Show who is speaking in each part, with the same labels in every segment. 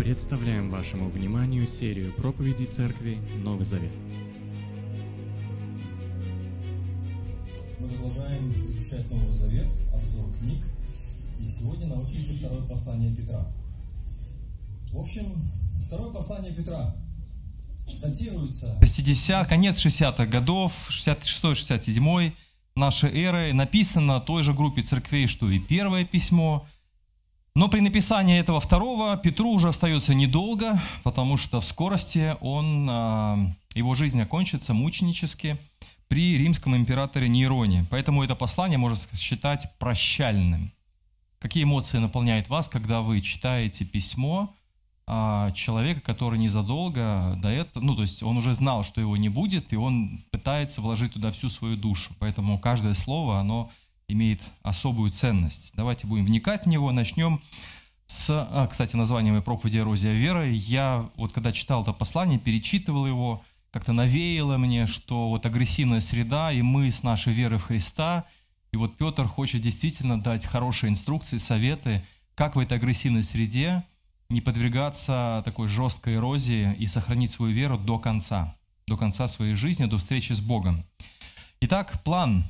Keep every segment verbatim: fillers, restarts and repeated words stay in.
Speaker 1: Представляем вашему вниманию серию проповедей Церкви Новый Завет.
Speaker 2: Мы продолжаем изучать Новый Завет, обзор книг, и сегодня научились второе послание Петра. В общем, второе послание Петра датируется...
Speaker 3: шестидесятых, конец шестидесятых годов, шестьдесят шестой шестьдесят седьмой нашей эры, написано той же группе церквей, что и первое письмо. Но при написании этого второго Петру уже остается недолго, потому что в скорости он, его жизнь окончится мученически при римском императоре Нейроне. Поэтому это послание можно считать прощальным. Какие эмоции наполняют вас, когда вы читаете письмо человека, который незадолго до этого, ну то есть он уже знал, что его не будет, и он пытается вложить туда всю свою душу. Поэтому каждое слово, оно имеет особую ценность. Давайте будем вникать в него. Начнем с, а, кстати, название моей проповеди «Эрозия веры». Я вот когда читал это послание, перечитывал его, как-то навеяло мне, что вот агрессивная среда и мы с нашей верой в Христа. И вот Петр хочет действительно дать хорошие инструкции, советы, как в этой агрессивной среде не подвергаться такой жесткой эрозии и сохранить свою веру до конца, до конца своей жизни, до встречи с Богом. Итак, план.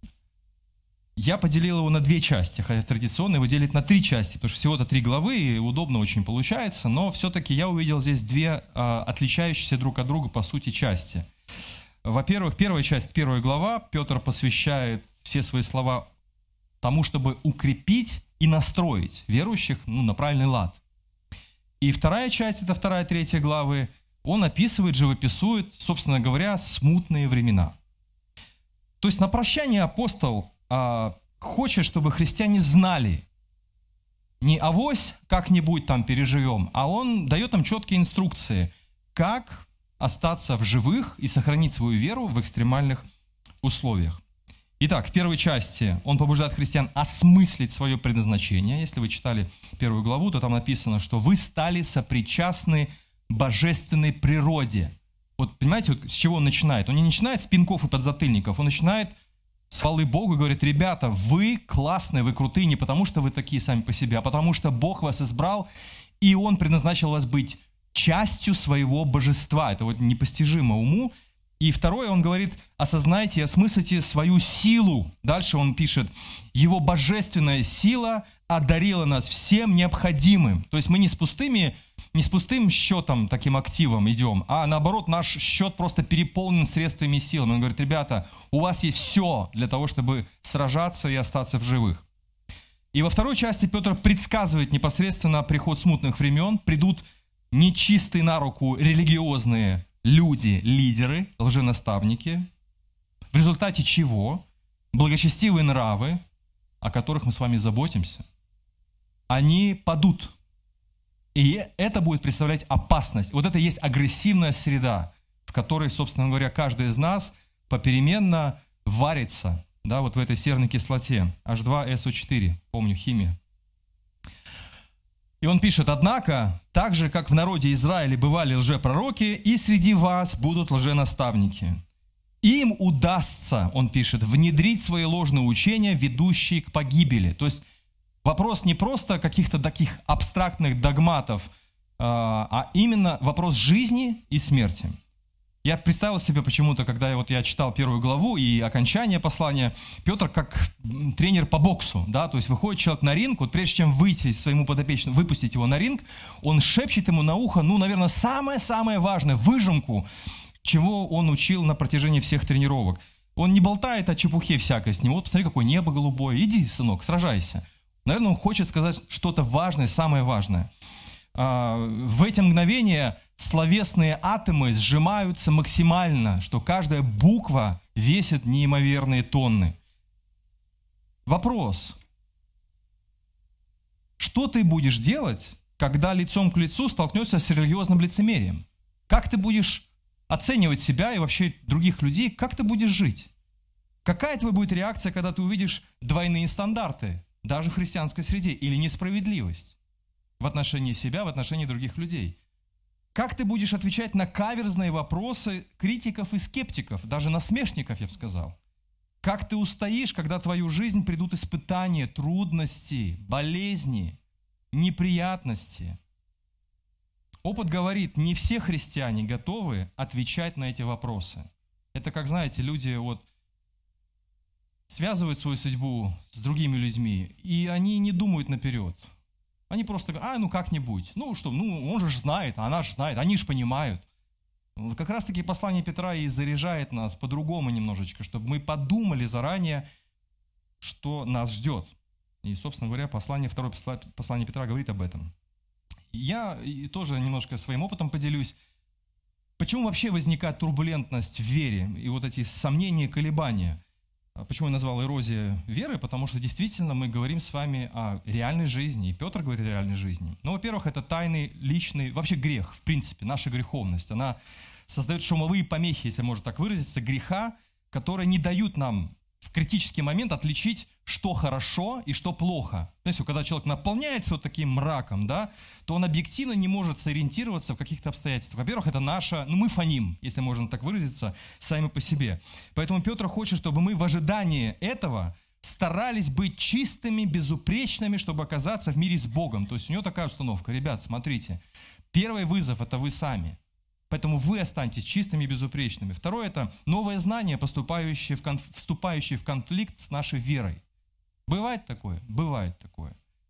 Speaker 3: Я поделил его на две части, хотя традиционно его делить на три части, потому что всего-то три главы, и удобно очень получается, но все-таки я увидел здесь две а, отличающиеся друг от друга по сути части. Во-первых, первая часть, первая глава, Петр посвящает все свои слова тому, чтобы укрепить и настроить верующих ну, на правильный лад. И вторая часть, это вторая, третья главы, он описывает, живописует, собственно говоря, смутные времена. То есть на прощание апостол хочет, чтобы христиане знали, не авось как-нибудь там переживем, а он дает им четкие инструкции, как остаться в живых и сохранить свою веру в экстремальных условиях. Итак, в первой части он побуждает христиан осмыслить свое предназначение. Если вы читали первую главу, то там написано, что вы стали сопричастны божественной природе. Вот понимаете, вот с чего он начинает? Он не начинает с пинков и подзатыльников, он начинает с хвалы Богу и говорит: ребята, вы классные, вы крутые не потому, что вы такие сами по себе, а потому что Бог вас избрал, и Он предназначил вас быть частью своего божества. Это вот непостижимо уму. И второе, он говорит: осознайте и осмыслите свою силу. Дальше он пишет: Его божественная сила одарила нас всем необходимым. То есть мы не с пустыми, не с пустым счетом, таким активом идем, а наоборот, наш счет просто переполнен средствами и силами. Он говорит: ребята, у вас есть все для того, чтобы сражаться и остаться в живых. И во второй части Петр предсказывает непосредственно приход смутных времен. Придут нечистые на руку религиозные люди, лидеры, лженаставники, в результате чего благочестивые нравы, о которых мы с вами заботимся, они падут. И это будет представлять опасность. Вот это и есть агрессивная среда, в которой, собственно говоря, каждый из нас попеременно варится, да, вот в этой серной кислоте, эйч два эс о четыре, помню, химия. И он пишет: «Однако, так же, как в народе Израиля бывали лжепророки, и среди вас будут лженаставники. Им удастся, он пишет, внедрить свои ложные учения, ведущие к погибели». То есть вопрос не просто каких-то таких абстрактных догматов, а именно вопрос жизни и смерти. Я представил себе почему-то, когда я, вот, я читал первую главу и окончание послания, Петр как тренер по боксу, да, то есть выходит человек на ринг, вот прежде чем выйти своему подопечному, выпустить его на ринг, он шепчет ему на ухо, ну, наверное, самое-самое важное, выжимку, чего он учил на протяжении всех тренировок. Он не болтает о чепухе всякой с ним. Вот посмотри, какое небо голубое, иди, сынок, сражайся. Наверное, он хочет сказать что-то важное, самое важное. В эти мгновения словесные атомы сжимаются максимально, что каждая буква весит неимоверные тонны. Вопрос: что ты будешь делать, когда лицом к лицу столкнешься с религиозным лицемерием? Как ты будешь оценивать себя и вообще других людей? Как ты будешь жить? Какая твоя будет реакция, когда ты увидишь двойные стандарты, даже в христианской среде, или несправедливость в отношении себя, в отношении других людей? Как ты будешь отвечать на каверзные вопросы критиков и скептиков, даже насмешников, я бы сказал? Как ты устоишь, когда в твою жизнь придут испытания, трудности, болезни, неприятности? Опыт говорит, не все христиане готовы отвечать на эти вопросы. Это как, знаете, люди вот связывают свою судьбу с другими людьми, и они не думают наперед. Они просто говорят, а, ну как-нибудь. Ну что, ну он же знает, она же знает, они же понимают. Как раз-таки послание Петра и заряжает нас по-другому немножечко, чтобы мы подумали заранее, что нас ждет. И, собственно говоря, послание, второе послание Петра говорит об этом. Я тоже немножко своим опытом поделюсь. Почему вообще возникает турбулентность в вере и вот эти сомнения, колебания? Почему я назвал эрозия веры? Потому что действительно мы говорим с вами о реальной жизни, и Петр говорит о реальной жизни. Ну, во-первых, это тайный, личный, вообще грех, в принципе, наша греховность. Она создает шумовые помехи, если можно так выразиться, греха, которые не дают нам в критический момент отличить, что хорошо и что плохо. Знаете, когда человек наполняется вот таким мраком, да, то он объективно не может сориентироваться в каких-то обстоятельствах. Во-первых, это наша, ну мы фоним, если можно так выразиться, сами по себе. Поэтому Петр хочет, чтобы мы в ожидании этого старались быть чистыми, безупречными, чтобы оказаться в мире с Богом. То есть у него такая установка. Ребят, смотрите, первый вызов – это вы сами. Поэтому вы останетесь чистыми и безупречными. Второе – это новое знание, поступающее в конф... вступающее в конфликт с нашей верой. Бывает такое? Бывает такое.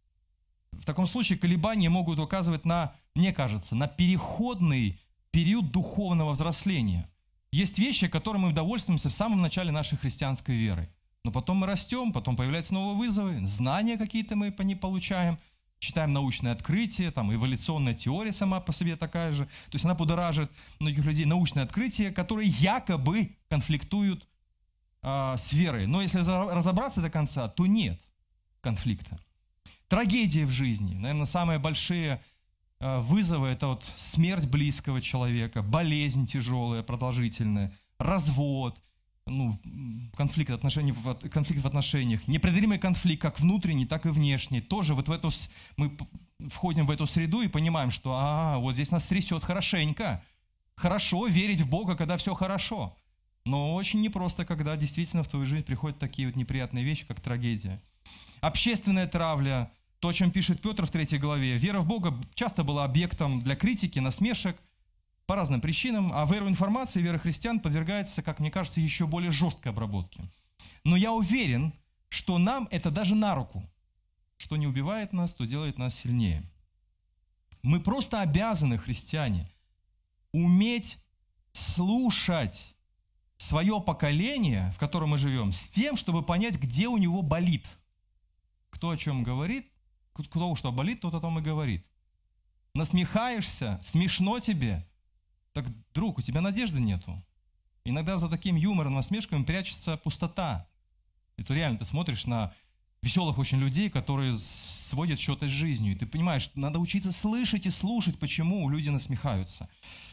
Speaker 3: В таком случае колебания могут указывать на, мне кажется, на переходный период духовного взросления. Есть вещи, которыми мы удовольствуемся в самом начале нашей христианской веры. Но потом мы растем, потом появляются новые вызовы, знания какие-то мы по ней получаем. Читаем научные открытия, там эволюционная теория сама по себе такая же. То есть она будоражит многих людей. Научные открытия, которые якобы конфликтуют э, с верой. Но если разобраться до конца, то нет конфликта. Трагедии в жизни. Наверное, самые большие э, вызовы – это вот смерть близкого человека, болезнь тяжелая, продолжительная, развод, ну, конфликт, отношений, конфликт в отношениях, непреодолимый конфликт как внутренний, так и внешний. Тоже вот в эту, мы входим в эту среду и понимаем, что а, вот здесь нас трясет хорошенько. Хорошо верить в Бога, когда все хорошо. Но очень непросто, когда действительно в твою жизнь приходят такие вот неприятные вещи, как трагедия. Общественная травля, то, о чем пишет Петр в третьей главе. Вера в Бога часто была объектом для критики, насмешек, по разным причинам, а вера в информации, вера христиан подвергается, как мне кажется, еще более жесткой обработке. Но я уверен, что нам это даже на руку. Что не убивает нас, то делает нас сильнее. Мы просто обязаны, христиане, уметь слушать свое поколение, в котором мы живем, с тем, чтобы понять, где у него болит. Кто о чем говорит, кто что болит, тот о том и говорит. Насмехаешься, смешно тебе, так, друг, у тебя надежды нету. Иногда за таким юмором, насмешками прячется пустота. И то реально ты смотришь на веселых очень людей, которые сводят счеты с жизнью. И ты понимаешь, что надо учиться слышать и слушать, почему люди насмехаются.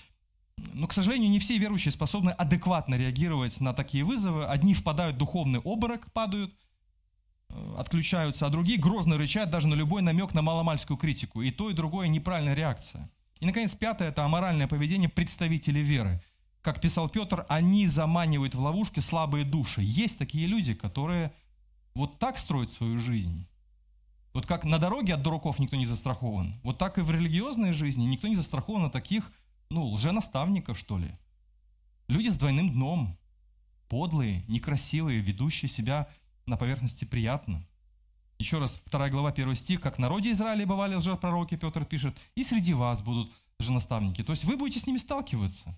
Speaker 3: Но, к сожалению, не все верующие способны адекватно реагировать на такие вызовы. Одни впадают в духовный обморок, падают, отключаются, а другие грозно рычат даже на любой намек на маломальскую критику. И то, и другое неправильная реакция. И, наконец, пятое – это аморальное поведение представителей веры. Как писал Петр, они заманивают в ловушки слабые души. Есть такие люди, которые вот так строят свою жизнь. Вот как на дороге от дураков никто не застрахован, вот так и в религиозной жизни никто не застрахован от таких, ну, лженаставников, что ли. Люди с двойным дном, подлые, некрасивые, ведущие себя на поверхности приятно. Еще раз, вторая глава, первый стих. «Как в народе Израиля бывали лжепророки», Петр пишет, «и среди вас будут лженаставники». То есть вы будете с ними сталкиваться.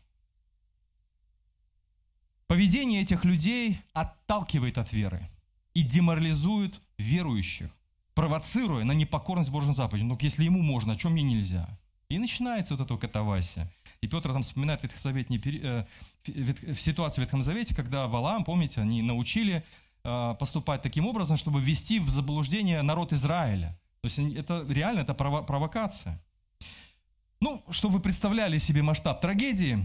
Speaker 3: Поведение этих людей отталкивает от веры и деморализует верующих, провоцируя на непокорность Божьей заповеди. Ну, если ему можно, а чем мне нельзя? И начинается вот эта катавасия. И Петр там вспоминает ветхозаветные, э, в ситуацию в Ветхом Завете, когда Валаам, помните, они научили поступать таким образом, чтобы ввести в заблуждение народ Израиля. То есть это реально это прово- провокация. Ну, чтобы вы представляли себе масштаб трагедии,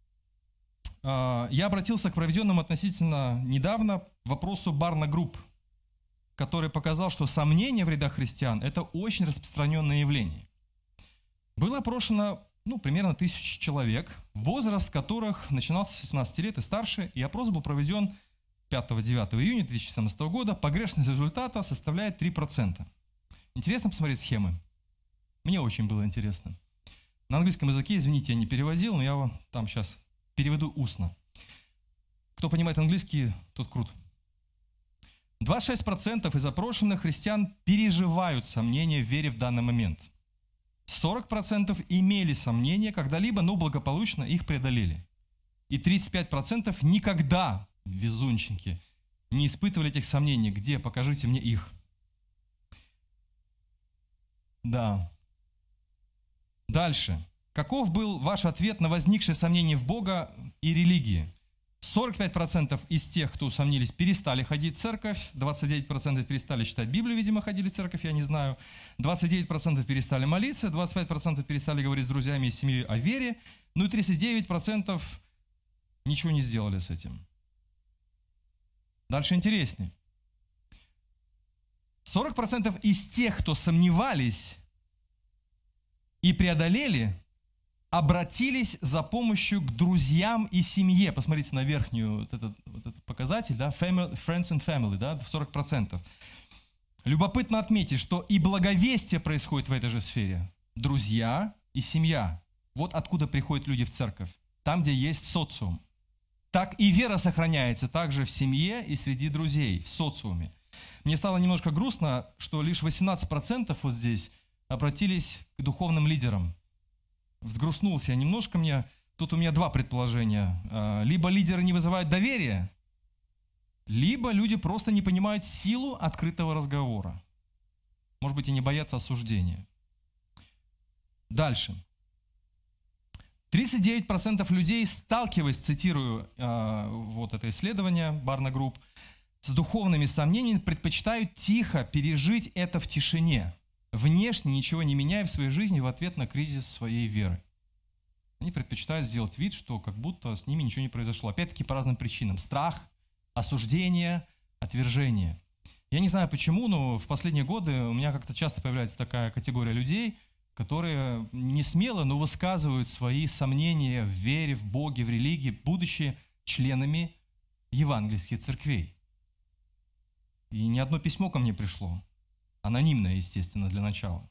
Speaker 3: я обратился к проведенному относительно недавно вопросу Барна Групп, который показал, что сомнения в рядах христиан – это очень распространенное явление. Было опрошено ну, примерно тысяча человек, возраст которых начинался с восемнадцати лет и старше, и опрос был проведен пятого-девятого июня две тысячи семнадцатого года. Погрешность результата составляет три процента. Интересно посмотреть схемы? Мне очень было интересно. На английском языке, извините, я не переводил, но я вам там сейчас переведу устно. Кто понимает английский, тот крут. двадцать шесть процентов из опрошенных христиан переживают сомнения в вере в данный момент. сорок процентов имели сомнения когда-либо, но благополучно их преодолели. И тридцать пять процентов никогда, везунчики, не испытывали этих сомнений. Где? Покажите мне их. Да. Дальше. Каков был ваш ответ на возникшие сомнения в Бога и религии? сорок пять процентов из тех, кто усомнились, перестали ходить в церковь, двадцать девять процентов перестали читать Библию, видимо, ходили в церковь, я не знаю, двадцать девять процентов перестали молиться, двадцать пять процентов перестали говорить с друзьями и семьей о вере, ну и тридцать девять процентов ничего не сделали с этим. Дальше интереснее. сорок процентов из тех, кто сомневались и преодолели, обратились за помощью к друзьям и семье. Посмотрите на верхнюю вот этот, вот этот показатель, да, family, friends and family, да, сорок процентов. Любопытно отметить, что и благовестие происходит в этой же сфере. Друзья и семья. Вот откуда приходят люди в церковь. Там, где есть социум. Так и вера сохраняется также в семье и среди друзей, в социуме. Мне стало немножко грустно, что лишь восемнадцать процентов вот здесь обратились к духовным лидерам. Взгрустнулся я немножко, мне, тут у меня два предположения. Либо лидеры не вызывают доверия, либо люди просто не понимают силу открытого разговора. Может быть, и не боятся осуждения. Дальше. тридцать девять процентов людей, сталкиваясь, цитирую вот это исследование Barna Group, с духовными сомнениями, предпочитают тихо пережить это в тишине, внешне ничего не меняя в своей жизни в ответ на кризис своей веры. Они предпочитают сделать вид, что как будто с ними ничего не произошло. Опять-таки по разным причинам. Страх, осуждение, отвержение. Я не знаю почему, но в последние годы у меня как-то часто появляется такая категория людей, которые не смело, но высказывают свои сомнения в вере, в Боге, в религии, будучи членами евангельских церквей. И ни одно письмо ко мне пришло. Анонимное, естественно, для начала.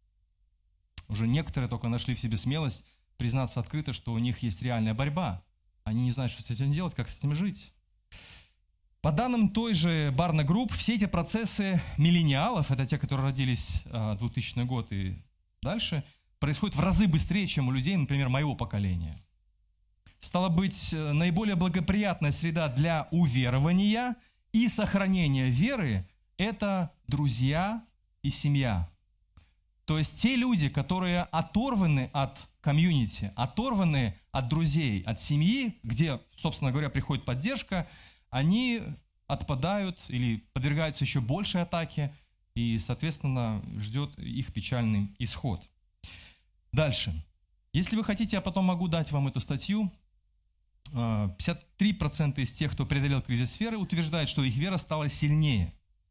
Speaker 3: Уже некоторые только нашли в себе смелость признаться открыто, что у них есть реальная борьба. Они не знают, что с этим делать, как с этим жить. По данным той же Barna Group, все эти процессы миллениалов, это те, которые родились в двухтысячный год и дальше, происходят в разы быстрее, чем у людей, например, моего поколения. Стало быть, наиболее благоприятная среда для уверования и сохранения веры – это друзья и семья. То есть те люди, которые оторваны от комьюнити, оторваны от друзей, от семьи, где, собственно говоря, приходит поддержка, они отпадают или подвергаются еще большей атаке, и, соответственно, ждет их печальный исход. Дальше. Если вы хотите, я потом могу дать вам эту статью. пятьдесят три процента из тех, кто преодолел кризис веры, утверждают, что их вера стала сильнее.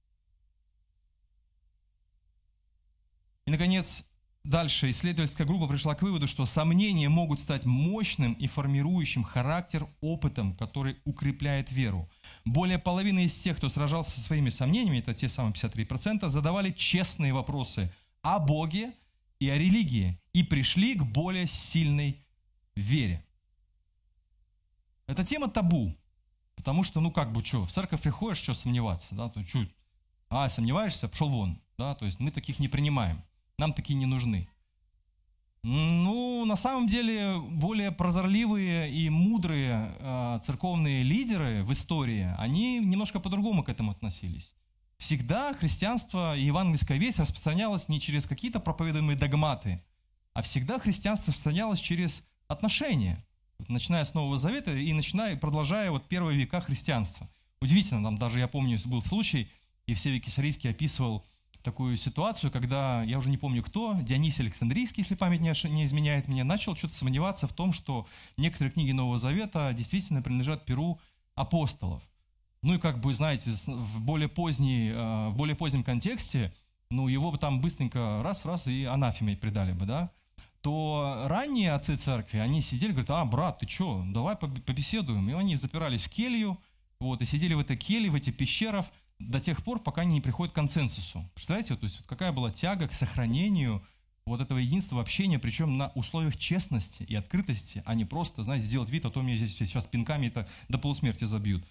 Speaker 3: И, наконец, дальше исследовательская группа пришла к выводу, что сомнения могут стать мощным и формирующим характер опытом, который укрепляет веру. Более половины из тех, кто сражался со своими сомнениями, это те самые пятьдесят три процента, задавали честные вопросы о Боге и о религии и пришли к более сильной вере. Это тема табу, потому что, ну как бы, что, в церковь приходишь, что сомневаться, да, то чуть, а, сомневаешься, пошел вон, да, то есть мы таких не принимаем. Нам такие не нужны. Ну, на самом деле, более прозорливые и мудрые э, церковные лидеры в истории, они немножко по-другому к этому относились. Всегда христианство и евангельская весть распространялось не через какие-то проповедуемые догматы, а всегда христианство распространялось через отношения, начиная с Нового Завета и начиная, продолжая вот первые века христианства. Удивительно, там даже, я помню, был случай, Евсевий Кесарийский описывал такую ситуацию, когда, я уже не помню кто, Дионисий Александрийский, если память не изменяет меня, начал что-то сомневаться в том, что некоторые книги Нового Завета действительно принадлежат перу апостолов. Ну и как бы, знаете, в более, поздней, в более позднем контексте, ну его бы там быстренько раз-раз и анафемой предали бы, да, то ранние отцы церкви, они сидели, говорят, а, брат, ты что, давай побеседуем. И они запирались в келью, вот, и сидели в этой келье, в этих пещерах, до тех пор, пока они не приходят к консенсусу. Представляете, то есть какая была тяга к сохранению вот этого единства, общения, причем на условиях честности и открытости, а не просто, знаете, сделать вид, а то меня здесь сейчас пинками это до полусмерти забьют.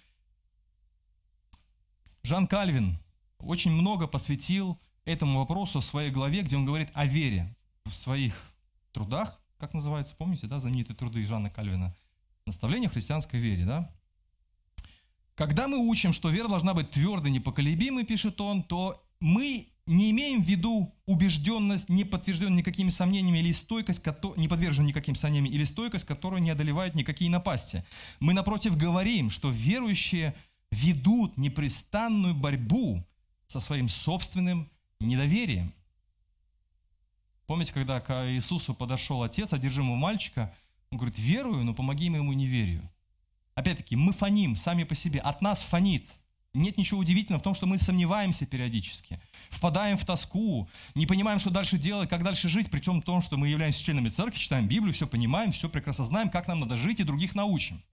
Speaker 3: Жан Кальвин очень много посвятил этому вопросу в своей главе, где он говорит о вере в своих трудах, как называется, помните, да, знаменитые труды Жана Кальвина, «Наставление в христианской вере», да? Когда мы учим, что вера должна быть твердой, непоколебимой, пишет он, то мы не имеем в виду убежденность, не подтвержденную никакими сомнениями, или стойкость, не подверженную никаким сомнениям, или стойкость, которую не одолевают никакие напасти. Мы, напротив, говорим, что верующие ведут непрестанную борьбу со своим собственным недоверием. Помните, когда к Иисусу подошел отец одержимого мальчика, он говорит: верую, но помоги моему неверию. Опять-таки, мы фоним сами по себе, от нас фонит. Нет ничего удивительного в том, что мы сомневаемся периодически, впадаем в тоску, не понимаем, что дальше делать, как дальше жить, при том, том, что мы являемся членами церкви, читаем Библию, все понимаем, все прекрасно знаем, как нам надо жить, и других научим.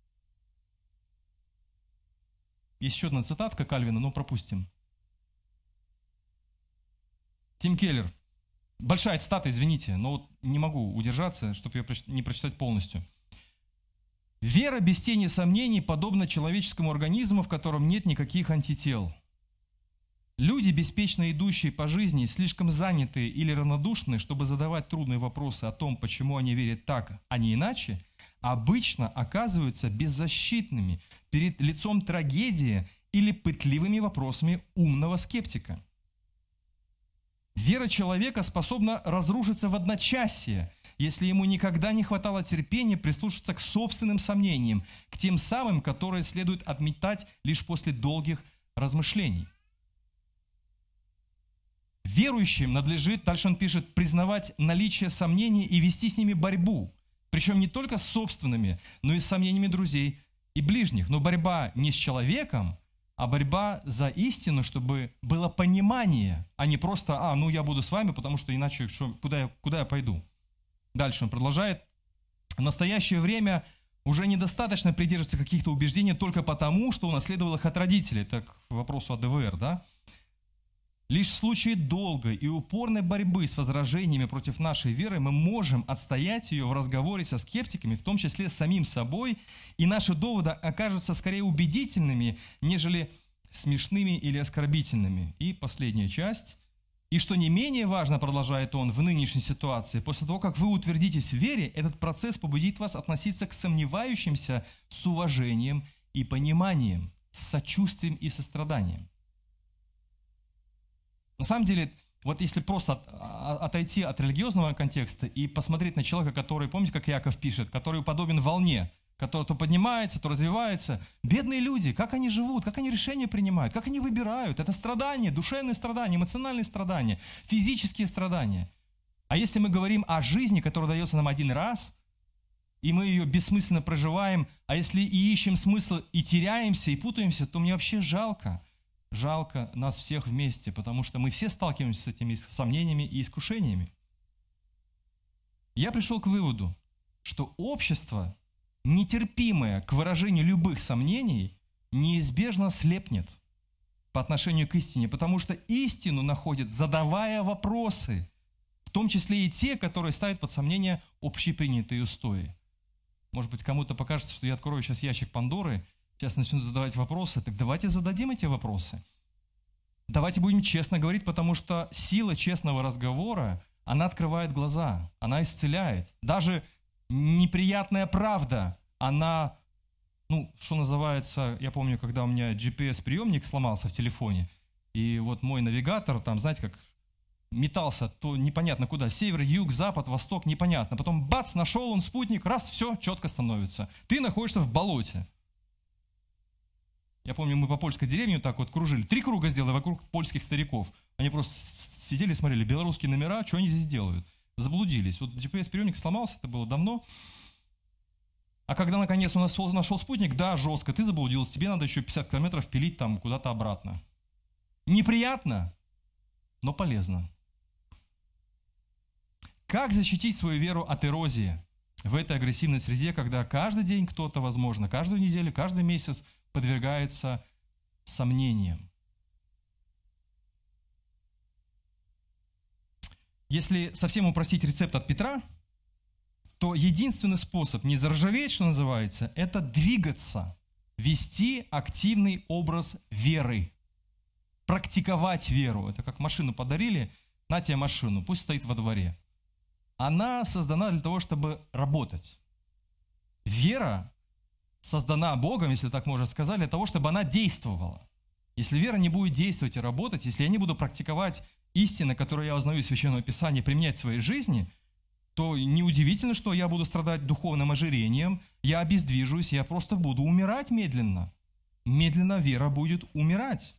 Speaker 3: Есть еще одна цитатка Кальвина, но пропустим. Тим Келлер. Большая цитата, извините, но вот не могу удержаться, чтобы ее не прочитать полностью. Вера без тени сомнений подобна человеческому организму, в котором нет никаких антител. Люди, беспечно идущие по жизни, слишком занятые или равнодушны, чтобы задавать трудные вопросы о том, почему они верят так, а не иначе, обычно оказываются беззащитными перед лицом трагедии или пытливыми вопросами умного скептика. Вера человека способна разрушиться в одночасье, если ему никогда не хватало терпения прислушаться к собственным сомнениям, к тем самым, которые следует отметать лишь после долгих размышлений. Верующим надлежит, дальше он пишет, признавать наличие сомнений и вести с ними борьбу, причем не только с собственными, но и с сомнениями друзей и ближних. Но борьба не с человеком, а борьба за истину, чтобы было понимание, а не просто, а, ну я буду с вами, потому что иначе что, куда, я, куда я пойду? Дальше он продолжает. В настоящее время уже недостаточно придерживаться каких-то убеждений только потому, что унаследовал их от родителей. Это к вопросу о ДВР, да? Лишь в случае долгой и упорной борьбы с возражениями против нашей веры мы можем отстоять ее в разговоре со скептиками, в том числе с самим собой, и наши доводы окажутся скорее убедительными, нежели смешными или оскорбительными. И последняя часть. И что не менее важно, продолжает он, в нынешней ситуации, после того, как вы утвердитесь в вере, этот процесс побудит вас относиться к сомневающимся с уважением и пониманием, с сочувствием и состраданием. На самом деле, вот если просто от, отойти от религиозного контекста и посмотреть на человека, который, помните, как Иаков пишет, который подобен волне, который то поднимается, то развивается. Бедные люди, как они живут, как они решения принимают, как они выбирают. Это страдания, душевные страдания, эмоциональные страдания, физические страдания. А если мы говорим о жизни, которая дается нам один раз, и мы ее бессмысленно проживаем, а если и ищем смысл, и теряемся, и путаемся, то мне вообще жалко. Жалко нас всех вместе, потому что мы все сталкиваемся с этими сомнениями и искушениями. Я пришел к выводу, что общество, нетерпимое к выражению любых сомнений, неизбежно слепнет по отношению к истине, потому что истину находят, задавая вопросы, в том числе и те, которые ставят под сомнение общепринятые устои. Может быть, кому-то покажется, что я открою сейчас ящик Пандоры, сейчас начнут задавать вопросы. Так давайте зададим эти вопросы. Давайте будем честно говорить, потому что сила честного разговора, она открывает глаза, она исцеляет. Даже неприятная правда, она, ну, что называется, я помню, когда у меня джи пи эс-приемник сломался в телефоне, и вот мой навигатор, там, знаете, как метался, то непонятно куда, север, юг, запад, восток, непонятно. Потом бац, нашел он спутник, раз, все, четко становится. Ты находишься в болоте. Я помню, мы по польской деревне так вот кружили. Три круга сделали вокруг польских стариков. Они просто сидели, смотрели белорусские номера, что они здесь делают. Заблудились. Вот джи пи эс-приемник сломался, это было давно. А когда наконец у нас нашел спутник, да, жестко, ты заблудился, тебе надо еще пятьдесят километров пилить там куда-то обратно. Неприятно, но полезно. Как защитить свою веру от эрозии в этой агрессивной среде, когда каждый день кто-то, возможно, каждую неделю, каждый месяц подвергается сомнениям? если совсем упростить рецепт от Петра, то единственный способ не заржаветь, что называется, это двигаться, вести активный образ веры, практиковать веру. Это как машину подарили, на тебе машину, пусть стоит во дворе. Она создана для того, чтобы работать. Вера создана Богом, если так можно сказать, для того, чтобы она действовала. Если вера не будет действовать и работать, если я не буду практиковать истины, которые я узнаю из Священного Писания, применять в своей жизни, то неудивительно, что я буду страдать духовным ожирением, я обездвижусь, я просто буду умирать медленно. Медленно вера будет умирать.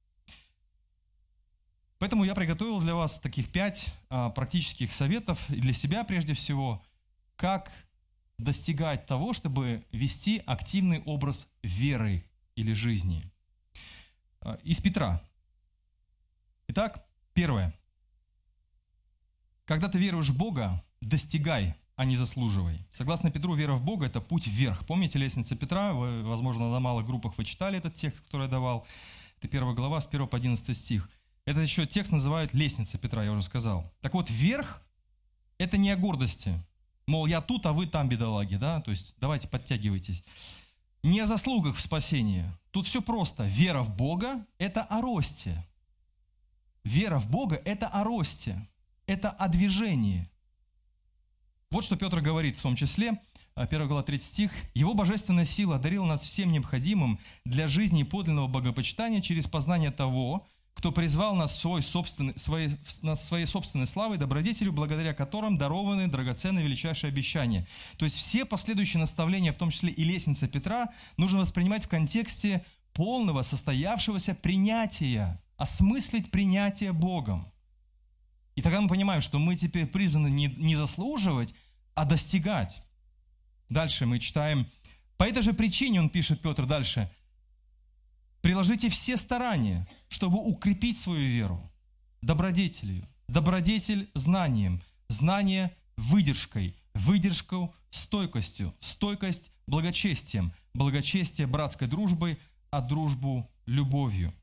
Speaker 3: Поэтому я приготовил для вас таких пять а, практических советов, и для себя прежде всего, как достигать того, чтобы вести активный образ веры или жизни. А, из Петра. Итак, первое. Когда ты веруешь в Бога, достигай, а не заслуживай. Согласно Петру, вера в Бога – это путь вверх. Помните лестницу Петра? Вы, возможно, на малых группах вы читали этот текст, который я давал. Это первая глава, с первого по одиннадцатый стих. Этот еще текст называют лестница Петра, я уже сказал. Так вот, вверх – это не о гордости. Мол, я тут, а вы там, бедолаги, да? То есть, давайте подтягивайтесь. Не о заслугах в спасении. Тут все просто. Вера в Бога – это о росте. Вера в Бога – это о росте. Это о движении. Вот что Петр говорит в том числе, первая глава, третий стих. «Его божественная сила одарила нас всем необходимым для жизни и подлинного богопочитания через познание того, кто призвал нас свой собственный, своей, нас своей собственной славой, добродетелю, благодаря которым дарованы драгоценные величайшие обещания». То есть все последующие наставления, в том числе и лестница Петра, нужно воспринимать в контексте полного, состоявшегося принятия, осмыслить принятие Богом. И тогда мы понимаем, что мы теперь призваны не, не заслуживать, а достигать. Дальше мы читаем. По этой же причине, он пишет, Петр, дальше, приложите все старания, чтобы укрепить свою веру добродетелью. Добродетель знанием, знание выдержкой, выдержку стойкостью, стойкость благочестием, благочестие братской дружбой, а дружбу любовью.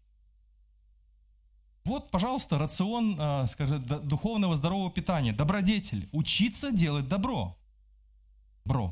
Speaker 3: Вот, пожалуйста, рацион, э, скажем, духовного здорового питания. Добродетель. Учиться делать добро. Бро.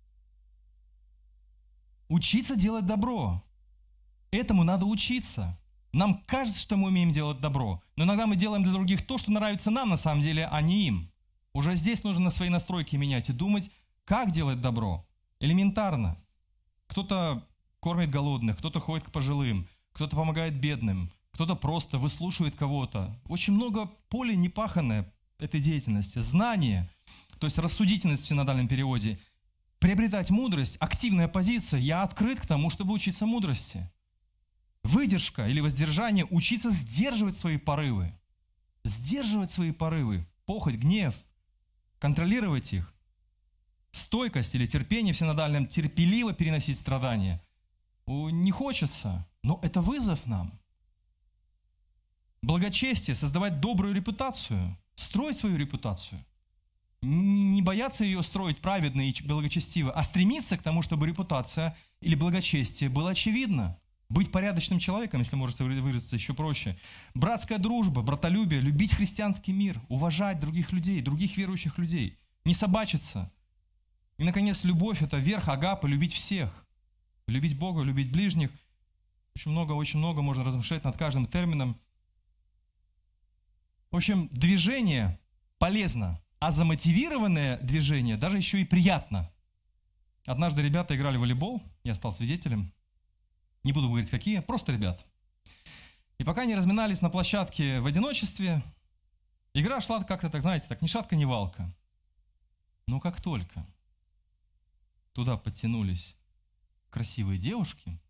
Speaker 3: Учиться делать добро. Этому надо учиться. Нам кажется, что мы умеем делать добро, но иногда мы делаем для других то, что нравится нам на самом деле, а не им. Уже здесь нужно свои настройки менять и думать, как делать добро. Элементарно. Кто-то кормит голодных, кто-то ходит к пожилым, кто-то помогает бедным, кто-то просто выслушивает кого-то. Очень много поля непаханное этой деятельности. Знание, то есть рассудительность в синодальном переводе. Приобретать мудрость, активная позиция. Я открыт к тому, чтобы учиться мудрости. Выдержка или воздержание, учиться сдерживать свои порывы. Сдерживать свои порывы, похоть, гнев, контролировать их. Стойкость или терпение в синодальном, терпеливо переносить страдания. Не хочется, но это вызов нам. Благочестие, создавать добрую репутацию, строить свою репутацию. Не бояться ее строить праведно и благочестиво, а стремиться к тому, чтобы репутация или благочестие было очевидно. Быть порядочным человеком, если можно выразиться еще проще. Братская дружба, братолюбие, любить христианский мир, уважать других людей, других верующих людей, не собачиться. И, наконец, любовь – это верх агапы, любить всех. Любить Бога, любить ближних. Очень много, очень много можно размышлять над каждым термином. В общем, движение полезно, а замотивированное движение даже еще и приятно. Однажды ребята играли в волейбол, я стал свидетелем. Не буду говорить, какие, просто ребят. И пока они разминались на площадке в одиночестве, игра шла как-то, так знаете, так ни шатка, ни валка. Но как только туда подтянулись красивые девушки,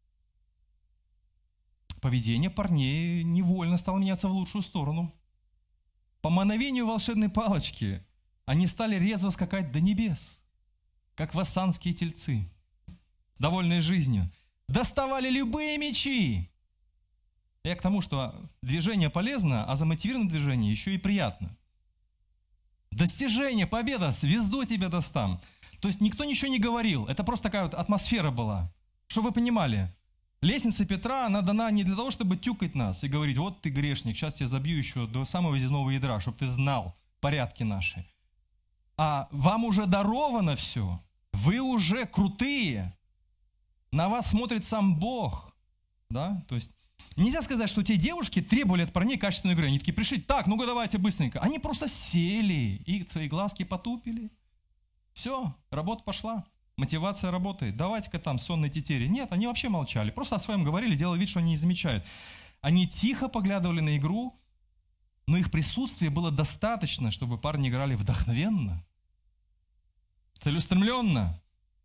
Speaker 3: поведение парней невольно стало меняться в лучшую сторону. По мановению волшебной палочки они стали резво скакать до небес, как вассанские тельцы, довольные жизнью. Доставали любые мячи. Я к тому, что движение полезно, а замотивированное движение еще и приятно. Достижение, победа, звезду тебе достам. То есть никто ничего не говорил, это просто такая вот атмосфера была. Чтобы вы понимали, Лестница Петра, она дана не для того, чтобы тюкать нас и говорить, вот ты грешник, сейчас я забью еще до самого земного ядра, чтобы ты знал порядки наши. А вам уже даровано все, вы уже крутые, на вас смотрит сам Бог. Да? То есть нельзя сказать, что те девушки требовали от парней качественной игры. Они такие пришли, так, ну-ка давайте быстренько. Они просто сели и свои глазки потупили. Все, работа пошла. Мотивация работает. Давайте-ка там сонной тетери. Нет, они вообще молчали. Просто о своем говорили, делали вид, что они не замечают. Они тихо поглядывали на игру, но их присутствие было достаточно, чтобы парни играли вдохновенно, целеустремленно.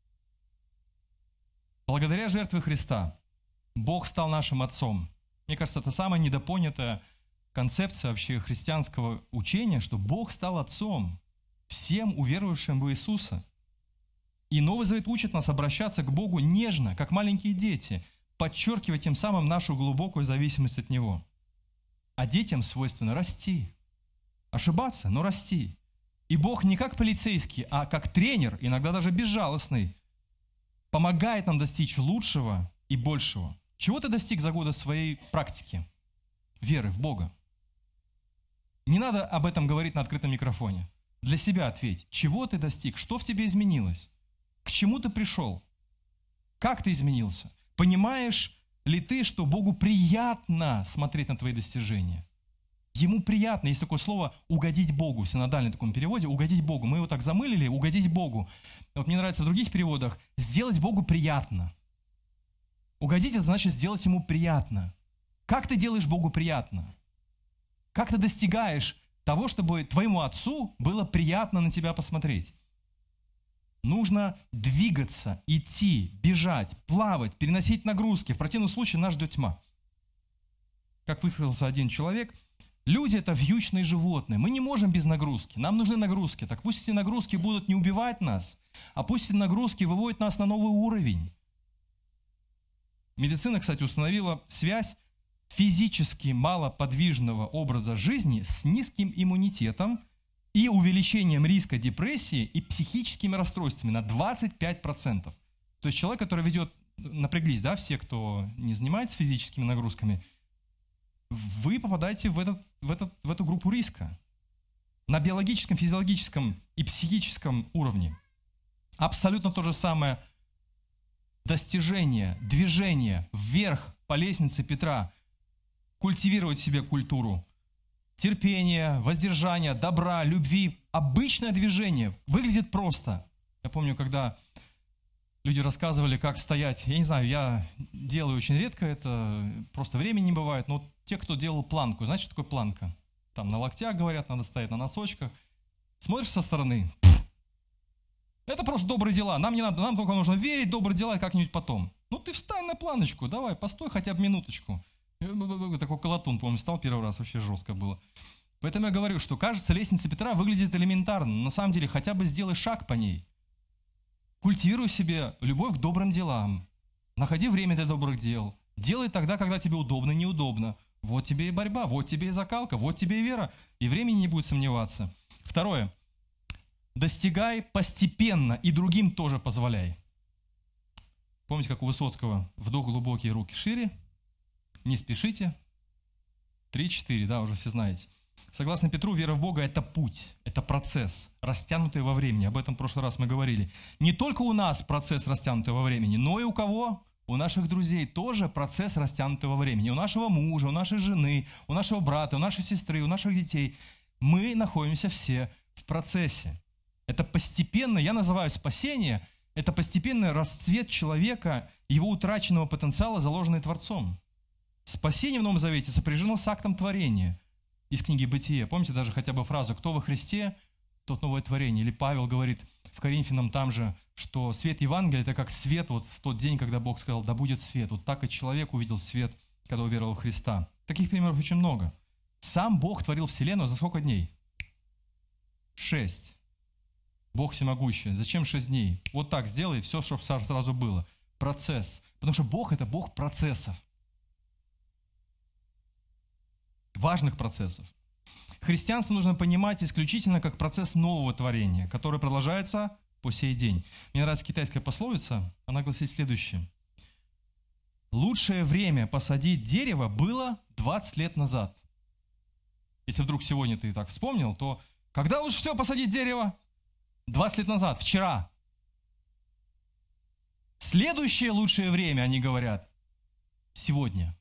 Speaker 3: Благодаря жертве Христа Бог стал нашим Отцом. Мне кажется, это самая недопонятая концепция вообще христианского учения, что Бог стал Отцом всем уверовавшим в Иисуса. И Новый Завет учит нас обращаться к Богу нежно, как маленькие дети, подчеркивая тем самым нашу глубокую зависимость от Него. А детям свойственно расти. Ошибаться, но расти. И Бог не как полицейский, а как тренер, иногда даже безжалостный, помогает нам достичь лучшего и большего. Чего ты достиг за годы своей практики? Веры в Бога. Не надо об этом говорить на открытом микрофоне. Для себя ответь. Чего ты достиг? Что в тебе изменилось? К чему ты пришел? Как ты изменился? Понимаешь ли ты, что Богу приятно смотреть на твои достижения? Ему приятно, есть такое слово «угодить Богу», в синодальном таком переводе, «угодить Богу». Мы его так замылили, «угодить Богу». Вот мне нравится в других переводах «сделать Богу приятно». Угодить – это значит сделать Ему приятно. Как ты делаешь Богу приятно? Как ты достигаешь того, чтобы твоему Отцу было приятно на тебя посмотреть? Нужно двигаться, идти, бежать, плавать, переносить нагрузки. В противном случае нас ждет тьма. Как высказался один человек, люди – это вьючные животные. Мы не можем без нагрузки. Нам нужны нагрузки. Так пусть эти нагрузки будут не убивать нас, а пусть эти нагрузки выводят нас на новый уровень. Медицина, кстати, установила связь физически малоподвижного образа жизни с низким иммунитетом и увеличением риска депрессии и психическими расстройствами на двадцать пять процентов. То есть человек, который ведет, напряглись, да, все, кто не занимается физическими нагрузками, вы попадаете в, этот, в, этот, в эту группу риска на биологическом, физиологическом и психическом уровне. Абсолютно то же самое достижение, движение вверх по лестнице Петра, культивировать в себе культуру терпения, воздержания, добра, любви. Обычное движение выглядит просто. Я помню, когда люди рассказывали, как стоять. Я не знаю, я делаю очень редко это, просто времени не бывает. Но те, кто делал планку, знаете, что такое планка? Там на локтях, говорят, надо стоять на носочках. Смотришь со стороны. Это просто добрые дела. Нам не надо, нам только нужно верить, добрые дела как-нибудь потом. Ну ты встань на планочку, давай, постой хотя бы минуточку. Такой колотун, помню, встал первый раз, вообще жестко было. Поэтому я говорю, что, кажется, лестница Петра выглядит элементарно, но на самом деле хотя бы сделай шаг по ней. Культивируй в себе любовь к добрым делам. Находи время для добрых дел. Делай тогда, когда тебе удобно и неудобно. Вот тебе и борьба, вот тебе и закалка, вот тебе и вера. И времени не будет сомневаться. Второе. Достигай постепенно и другим тоже позволяй. Помните, как у Высоцкого? Вдох глубокий, руки шире. Не спешите. Три-четыре, да, уже все знаете. Согласно Петру, вера в Бога – это путь, это процесс, растянутый во времени. Об этом в прошлый раз мы говорили. Не только у нас процесс растянутый во времени, но и у кого? У наших друзей тоже процесс растянутый во времени. У нашего мужа, у нашей жены, у нашего брата, у нашей сестры, у наших детей. Мы находимся все в процессе. Это постепенно, я называю спасение, это постепенный расцвет человека, его утраченного потенциала, заложенный Творцом. Спасение в Новом Завете сопряжено с актом творения. Из книги «Бытие». Помните даже хотя бы фразу «Кто во Христе, тот новое творение». Или Павел говорит в Коринфянам там же, что свет Евангелия – это как свет вот в тот день, когда Бог сказал «Да будет свет». Вот так и человек увидел свет, когда уверовал в Христа. Таких примеров очень много. Сам Бог творил Вселенную за сколько дней? Шесть. Бог всемогущий. Зачем шесть дней? Вот так сделай, все, чтобы сразу было. Процесс. Потому что Бог – это Бог процессов. Важных процессов. Христианство нужно понимать исключительно как процесс нового творения, который продолжается по сей день. Мне нравится китайская пословица, она гласит следующее. Лучшее время посадить дерево было двадцать лет назад. Если вдруг сегодня ты так вспомнил, то когда лучше всего посадить дерево? двадцать лет назад, вчера. Следующее лучшее время, они говорят, сегодня.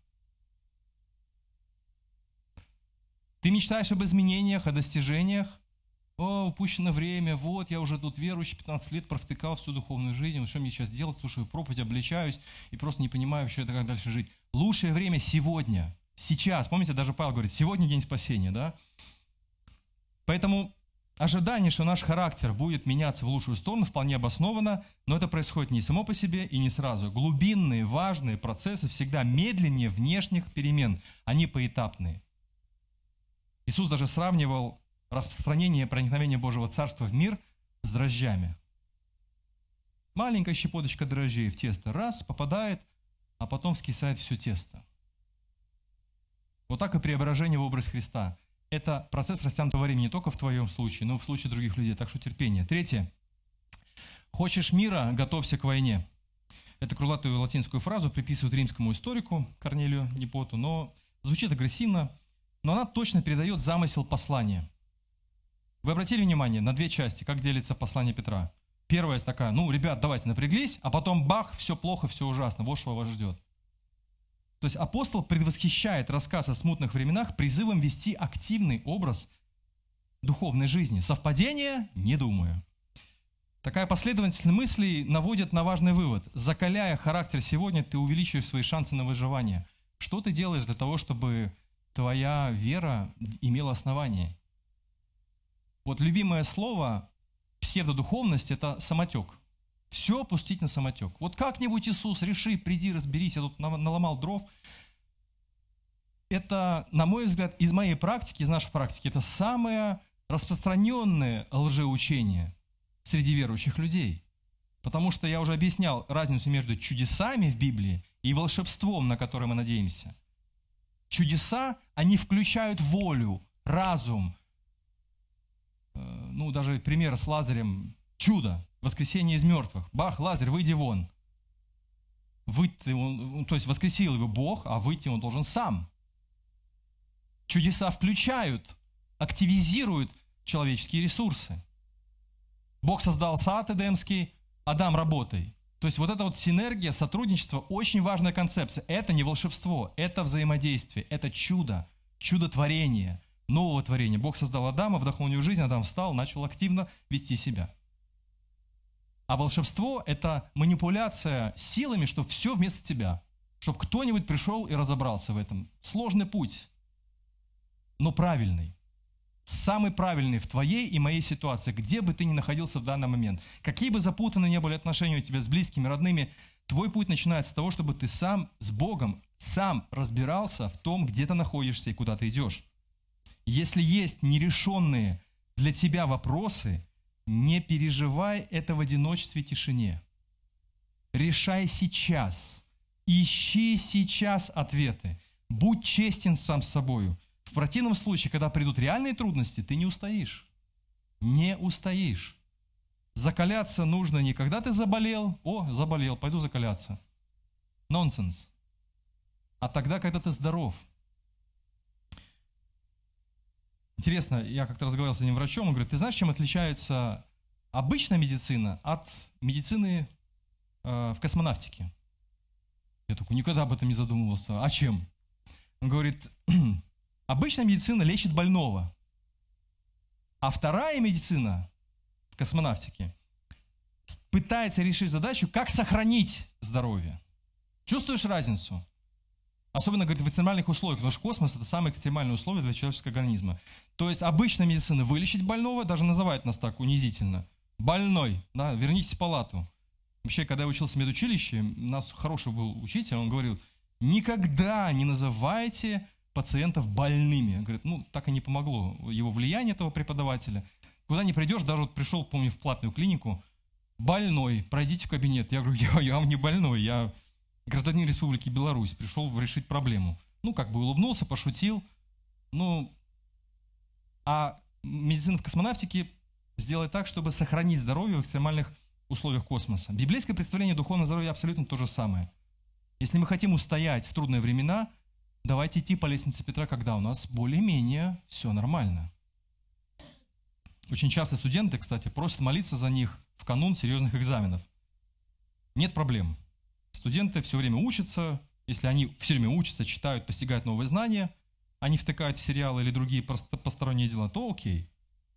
Speaker 3: Ты мечтаешь об изменениях, о достижениях? О, упущено время, вот, я уже тут верующий, пятнадцать лет провтыкал всю духовную жизнь, что мне сейчас делать, слушаю проповедь, обличаюсь и просто не понимаю, что это, как дальше жить. Лучшее время сегодня, сейчас. Помните, даже Павел говорит, сегодня день спасения, да? Поэтому ожидание, что наш характер будет меняться в лучшую сторону, вполне обосновано, но это происходит не само по себе и не сразу. Глубинные, важные процессы всегда медленнее внешних перемен, они поэтапные. Иисус даже сравнивал распространение проникновения Божьего Царства в мир с дрожжами. Маленькая щепоточка дрожжей в тесто раз попадает, а потом вскисает все тесто. Вот так и преображение в образ Христа. Это процесс растянутого времени не только в твоем случае, но и в случае других людей. Так что терпение. Третье. Хочешь мира, готовься к войне. Эту крылатую латинскую фразу приписывают римскому историку Корнелию Непоту, но звучит агрессивно, но она точно передает замысел послания. Вы обратили внимание на две части, как делится послание Петра? Первая такая, ну, ребят, давайте напряглись, а потом бах, все плохо, все ужасно, вот что вас ждет. То есть апостол предвосхищает рассказ о смутных временах призывом вести активный образ духовной жизни. Совпадение? Не думаю. Такая последовательность мыслей наводит на важный вывод. Закаляя характер сегодня, ты увеличиваешь свои шансы на выживание. Что ты делаешь для того, чтобы твоя вера имела основание? Вот любимое слово псевдодуховность – это самотек. Все опустить на самотек. Вот как-нибудь, Иисус, реши, приди, разберись, я тут наломал дров. Это, на мой взгляд, из моей практики, из нашей практики, это самое распространенное лжеучение среди верующих людей. Потому что я уже объяснял разницу между чудесами в Библии и волшебством, на которое мы надеемся. Чудеса, они включают волю, разум. Ну, даже пример с Лазарем. Чудо, воскресение из мертвых. Бах, Лазарь, выйди вон. Выйти он, то есть воскресил его Бог, а выйти он должен сам. Чудеса включают, активизируют человеческие ресурсы. Бог создал сад Эдемский, Адам, работай. То есть вот эта вот синергия, сотрудничество, очень важная концепция. Это не волшебство, это взаимодействие, это чудо, чудотворение, нового творения. Бог создал Адама, вдохнул в него жизнь, Адам встал, начал активно вести себя. А волшебство – это манипуляция силами, чтобы все вместо тебя, чтобы кто-нибудь пришел и разобрался в этом. Сложный путь, но правильный. Самый правильный в твоей и моей ситуации, где бы ты ни находился в данный момент. Какие бы запутанные ни были отношения у тебя с близкими, родными, твой путь начинается с того, чтобы ты сам с Богом, сам разбирался в том, где ты находишься и куда ты идешь. Если есть нерешенные для тебя вопросы, не переживай это в одиночестве и тишине. Решай сейчас. Ищи сейчас ответы. Будь честен сам с собою. В противном случае, когда придут реальные трудности, ты не устоишь. Не устоишь. Закаляться нужно не когда ты заболел, о, заболел, пойду закаляться. Нонсенс. А тогда, когда ты здоров. Интересно, я как-то разговаривал с одним врачом, он говорит, ты знаешь, чем отличается обычная медицина от медицины э, в космонавтике? Я такой, никогда об этом не задумывался. А чем? Он говорит, обычная медицина лечит больного, а вторая медицина в космонавтике пытается решить задачу, как сохранить здоровье. Чувствуешь разницу? Особенно, говорит, в экстремальных условиях, потому что космос – это самые экстремальные условия для человеческого организма. То есть обычная медицина вылечить больного, даже называет нас так унизительно. Больной, да, вернитесь в палату. Вообще, когда я учился в медучилище, у нас хороший был учитель, он говорил, никогда не называйте пациентов больными. Говорит, ну, так и не помогло его влияние этого преподавателя. Куда ни придешь, даже вот пришел, помню, в платную клинику, больной, пройдите в кабинет. Я говорю, я, я не больной, я гражданин Республики Беларусь, пришел решить проблему. Ну, как бы улыбнулся, пошутил. Ну, а медицина в космонавтике сделает так, чтобы сохранить здоровье в экстремальных условиях космоса. Библейское представление духовного здоровья абсолютно то же самое. Если мы хотим устоять в трудные времена, давайте идти по лестнице Петра, когда у нас более-менее все нормально. Очень часто студенты, кстати, просят молиться за них в канун серьезных экзаменов. Нет проблем. Студенты все время учатся. Если они все время учатся, читают, постигают новые знания, они втыкают в сериалы или другие посторонние дела, то окей.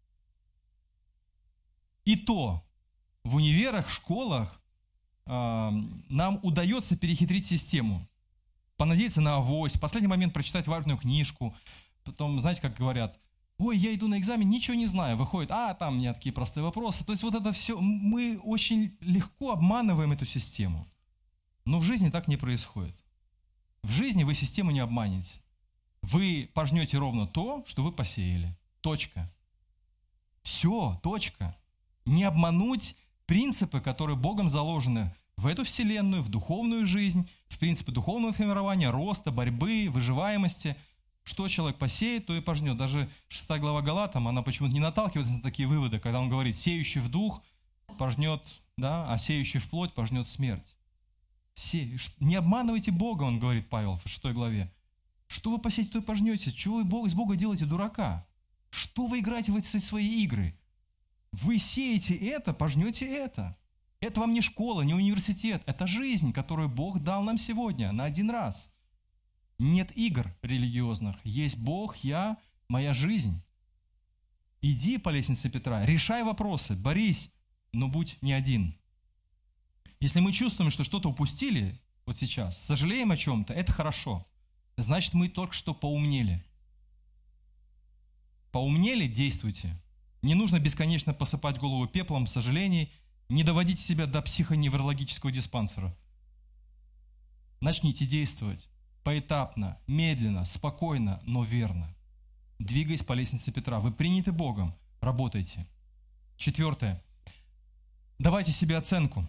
Speaker 3: И то в универах, школах э, нам удается перехитрить систему, понадеяться на авось, в последний момент прочитать важную книжку, потом, знаете, как говорят, ой, я иду на экзамен, ничего не знаю, выходит, а, там у меня такие простые вопросы. То есть вот это все, мы очень легко обманываем эту систему. Но в жизни так не происходит. В жизни вы систему не обманете. Вы пожнете ровно то, что вы посеяли. Точка. Все, точка. Не обмануть принципы, которые Богом заложены в эту вселенную, в духовную жизнь, в принципы духовного формирования, роста, борьбы, выживаемости. Что человек посеет, то и пожнет. Даже шестая глава Галатам, она почему-то не наталкивается на такие выводы, когда он говорит, сеющий в дух пожнет, да, а сеющий в плоть пожнет смерть. Се... Не обманывайте Бога, он говорит, Павел, в шестой главе. Что вы посеете, то и пожнете. Чего вы из Бога делаете дурака? Что вы играете в эти свои игры? Вы сеете это, пожнете это. Это вам не школа, не университет. Это жизнь, которую Бог дал нам сегодня на один раз. Нет игр религиозных. Есть Бог, я, моя жизнь. Иди по лестнице Петра, решай вопросы, борись, но будь не один. Если мы чувствуем, что что-то упустили вот сейчас, сожалеем о чем-то, это хорошо. Значит, мы только что поумнели. Поумнели – действуйте. Не нужно бесконечно посыпать голову пеплом сожалений, не доводите себя до психоневрологического диспансера. Начните действовать поэтапно, медленно, спокойно, но верно. Двигаясь по лестнице Петра. Вы приняты Богом, работайте. Четвертое. Давайте себе оценку.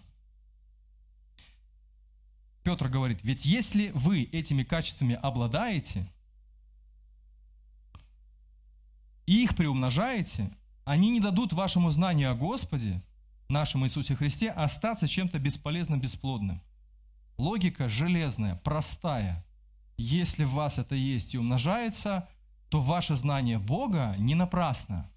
Speaker 3: Петр говорит, ведь если вы этими качествами обладаете и их приумножаете, они не дадут вашему знанию о Господе, нашем Иисусе Христе, остаться чем-то бесполезным, бесплодным. Логика железная, простая. Если в вас это есть и умножается, то ваше знание Бога не напрасно.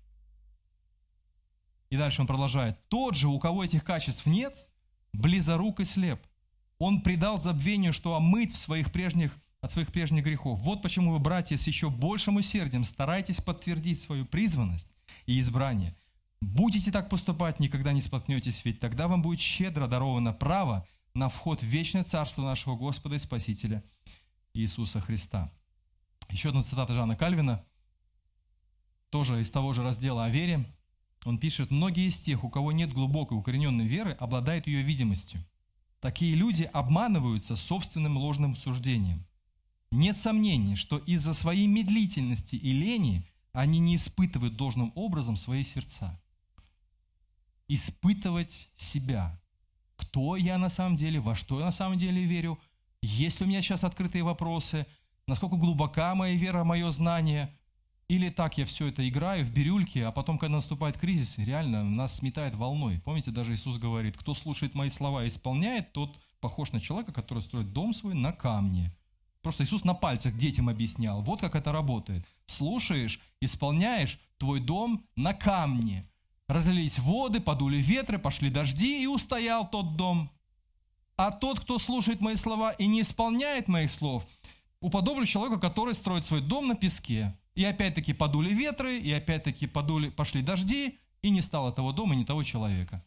Speaker 3: И дальше он продолжает. Тот же, у кого этих качеств нет, близорук и слеп. Он предал забвению, что омыт в своих прежних, от своих прежних грехов. Вот почему вы, братья, с еще большим усердием старайтесь подтвердить свою призванность и избрание. Будете так поступать, никогда не споткнетесь, ведь тогда вам будет щедро даровано право на вход в вечное царство нашего Господа и Спасителя Иисуса Христа. Еще одна цитата Жана Кальвина, тоже из того же раздела о вере. Он пишет, «Многие из тех, у кого нет глубокой укорененной веры, обладают ее видимостью. Такие люди обманываются собственным ложным суждением. Нет сомнений, что из-за своей медлительности и лени они не испытывают должным образом свои сердца. Испытывать себя. Кто я на самом деле, во что я на самом деле верю, есть ли у меня сейчас открытые вопросы, насколько глубока моя вера, мое знание, или так я все это играю в бирюльке, а потом, когда наступает кризис, реально нас сметает волной. Помните, даже Иисус говорит, кто слушает мои слова и исполняет, тот похож на человека, который строит дом свой на камне. Просто Иисус на пальцах детям объяснял, вот как это работает. Слушаешь, исполняешь, твой дом на камне. Разлились воды, подули ветры, пошли дожди, и устоял тот дом. А тот, кто слушает мои слова и не исполняет моих слов, уподоблю человеку, который строит свой дом на песке. И опять-таки подули ветры, и опять-таки подули, пошли дожди, и не стало того дома, ни того человека.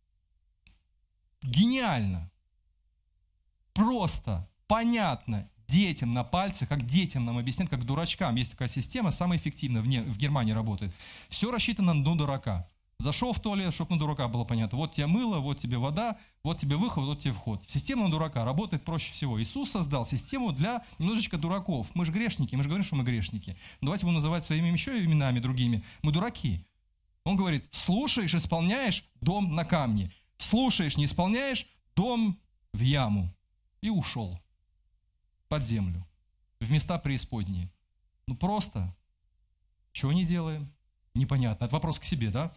Speaker 3: Гениально. Просто, понятно, детям на пальцах, как детям нам объяснят, как дурачкам. Есть такая система, самая эффективная, в, не, в Германии работает. Все рассчитано на дурака. Зашел в туалет, чтобы на дурака было понятно. Вот тебе мыло, вот тебе вода, вот тебе выход, вот тебе вход. Система на дурака работает проще всего. Иисус создал систему для немножечко дураков. Мы же грешники, мы же говорим, что мы грешники. Давайте будем называть своими еще именами другими. Мы дураки. Он говорит, слушаешь, исполняешь, дом на камне. Слушаешь, не исполняешь, дом в яму. И ушел под землю, в места преисподние. Ну просто, чего не делаем? Непонятно. Это вопрос к себе, да?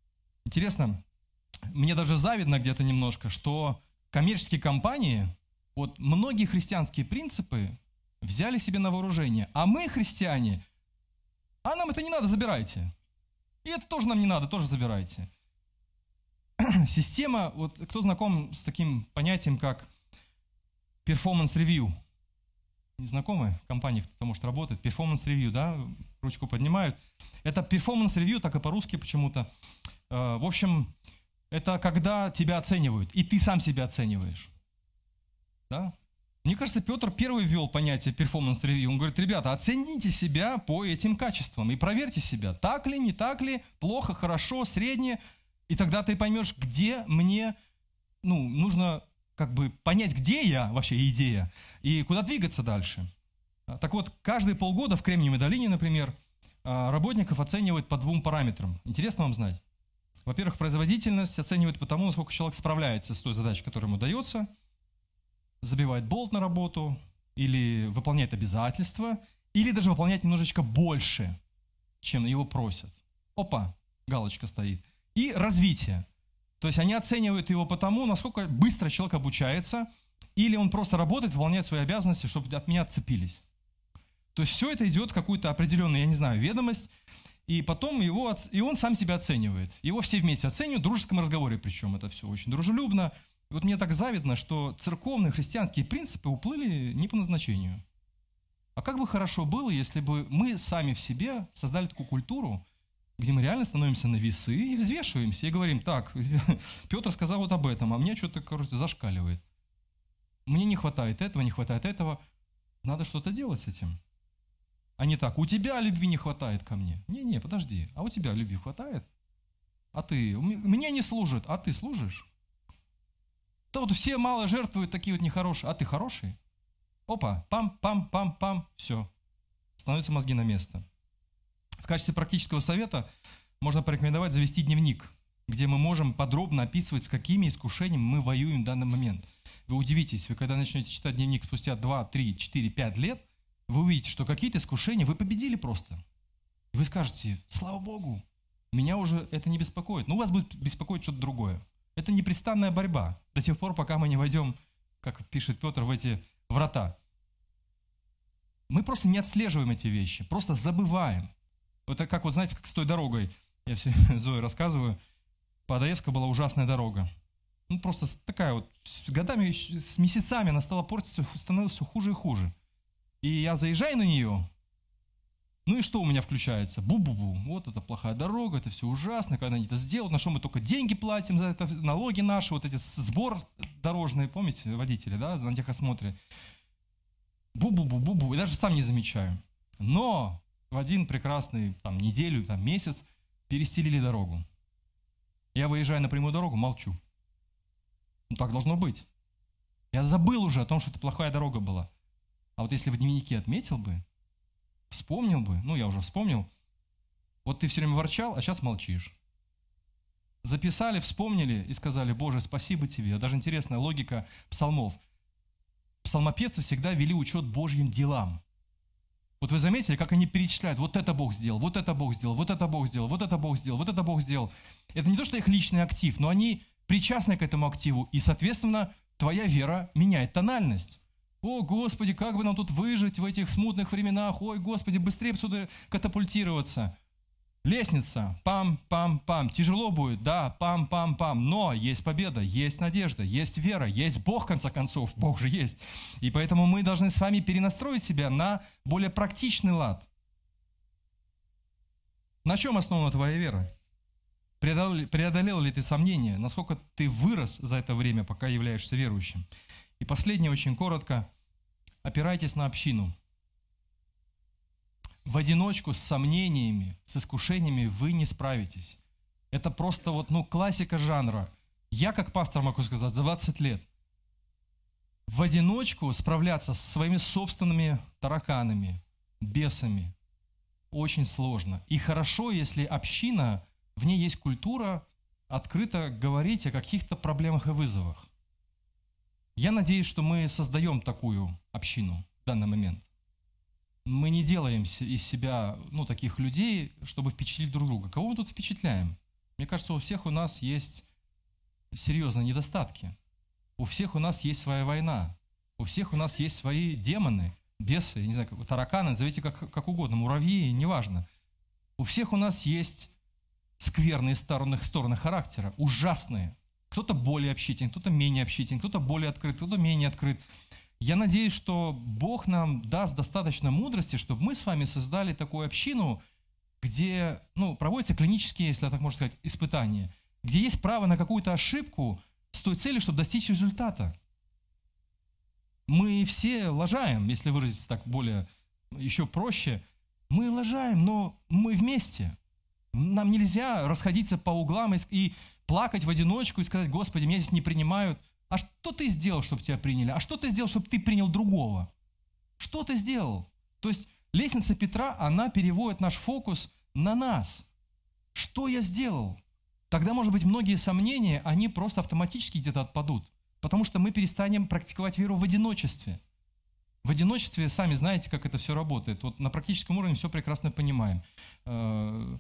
Speaker 3: Интересно, мне даже завидно где-то немножко, что коммерческие компании Вот многие христианские принципы взяли себе на вооружение, а мы, христиане, а нам это не надо, забирайте. И это тоже нам не надо, тоже забирайте. Система, вот кто знаком с таким понятием, как performance review? Не знакомы? В компании кто-то может работать. Performance review, да? Ручку поднимают. Это performance review, так и по-русски почему-то. В общем, это когда тебя оценивают, и ты сам себя оцениваешь. Да? Мне кажется, Петр первый ввел понятие performance review. Он говорит, ребята, оцените себя по этим качествам и проверьте себя. Так ли, не так ли, плохо, хорошо, среднее. И тогда ты поймешь, где мне, ну, нужно как бы понять, где я, вообще идея, и куда двигаться дальше. Так вот, каждые полгода в Кремниевой долине, например, работников оценивают по двум параметрам. Интересно вам знать? Во-первых, производительность оценивают по тому, насколько человек справляется с той задачей, которая ему дается, забивает болт на работу, или выполняет обязательства, или даже выполняет немножечко больше, чем его просят. Опа, галочка стоит. И развитие. То есть они оценивают его по тому, насколько быстро человек обучается, или он просто работает, выполняет свои обязанности, чтобы от меня отцепились. То есть все это идет в какую-то определенную, я не знаю, ведомость, и потом его, и он сам себя оценивает. Его все вместе оценивают, в дружеском разговоре причем это все очень дружелюбно. И вот мне так завидно, что церковные христианские принципы уплыли не по назначению. А как бы хорошо было, если бы мы сами в себе создали такую культуру, где мы реально становимся на весы и взвешиваемся, и говорим, так, Петр сказал вот об этом, а мне что-то, короче, зашкаливает. Мне не хватает этого, не хватает этого. Надо что-то делать с этим. А не так, у тебя любви не хватает ко мне. Не-не, подожди, а у тебя любви хватает? А ты, мне не служит, а ты служишь? Да вот все мало жертвуют, такие вот нехорошие, а ты хороший? Опа, пам-пам-пам-пам, все, становятся мозги на место. В качестве практического совета можно порекомендовать завести дневник, где мы можем подробно описывать, с какими искушениями мы воюем в данный момент. Вы удивитесь, вы когда начнете читать дневник спустя два, три, четыре, пять лет, вы увидите, что какие-то искушения вы победили просто. И вы скажете, слава Богу, меня уже это не беспокоит. Но у вас будет беспокоить что-то другое. Это непрестанная борьба до тех пор, пока мы не войдем, как пишет Петр, в эти врата. Мы просто не отслеживаем эти вещи, просто забываем. Это как, вот знаете, как с той дорогой, я все Зое рассказываю, по Адаевску была ужасная дорога. Ну, просто такая вот, с годами, с месяцами она стала портиться, становилась все хуже и хуже. И я заезжаю на нее, ну и что у меня включается? Бу-бу-бу, вот это плохая дорога, это все ужасно, когда они это сделают, на что мы только деньги платим за это, налоги наши, вот эти сбор дорожный, помните, водители, да, на техосмотре. Бу-бу-бу-бу-бу, и даже сам не замечаю. Но в один прекрасный, там, неделю, там, месяц перестелили дорогу. Я выезжаю на прямую дорогу, молчу. Ну, так должно быть. Я забыл уже о том, что это плохая дорога была. А вот если в дневнике отметил бы, вспомнил бы, ну, я уже вспомнил, вот ты все время ворчал, а сейчас молчишь. Записали, вспомнили и сказали, Боже, спасибо тебе. Даже интересная логика псалмов. Псалмопевцы всегда вели учет Божьим делам. Вот вы заметили, как они перечисляют, вот это Бог сделал, вот это Бог сделал, вот это Бог сделал, вот это Бог сделал, вот это Бог сделал. Это не то, что их личный актив, но они причастны к этому активу, и, соответственно, твоя вера меняет тональность. О, Господи, как бы нам тут выжить в этих смутных временах, ой, Господи, быстрее отсюда катапультироваться. Лестница, пам-пам-пам, тяжело будет, да, пам-пам-пам, но есть победа, есть надежда, есть вера, есть Бог, в конце концов, Бог же есть. И поэтому мы должны с вами перенастроить себя на более практичный лад. На чем основана твоя вера? Преодолел, преодолел ли ты сомнения? Насколько ты вырос за это время, пока являешься верующим? И последнее, очень коротко, опирайтесь на общину. В одиночку с сомнениями, с искушениями вы не справитесь. Это просто вот, ну, классика жанра. Я, как пастор, могу сказать, за двадцать лет. В одиночку справляться со своими собственными тараканами, бесами очень сложно. И хорошо, если община, в ней есть культура открыто говорить о каких-то проблемах и вызовах. Я надеюсь, что мы создаем такую общину в данный момент. Мы не делаем из себя, ну, таких людей, чтобы впечатлить друг друга. Кого мы тут впечатляем? Мне кажется, у всех у нас есть серьезные недостатки. У всех у нас есть своя война. У всех у нас есть свои демоны, бесы, я не знаю, тараканы, назовите как, как угодно, муравьи, неважно. У всех у нас есть скверные стороны, стороны характера, ужасные. Кто-то более общителен, кто-то менее общителен, кто-то более открыт, кто-то менее открыт. Я надеюсь, что Бог нам даст достаточно мудрости, чтобы мы с вами создали такую общину, где ну, проводятся клинические, если так можно сказать, испытания, где есть право на какую-то ошибку с той целью, чтобы достичь результата. Мы все лажаем, если выразиться так более, еще проще. Мы лажаем, но мы вместе. Нам нельзя расходиться по углам и, и плакать в одиночку и сказать: Господи, меня здесь не принимают. А что ты сделал, чтобы тебя приняли? А что ты сделал, чтобы ты принял другого? Что ты сделал? То есть лестница Петра, она переводит наш фокус на нас. Что я сделал? Тогда, может быть, многие сомнения, они просто автоматически где-то отпадут. Потому что мы перестанем практиковать веру в одиночестве. В одиночестве, сами знаете, как это все работает. Вот на практическом уровне все прекрасно понимаем. Ну,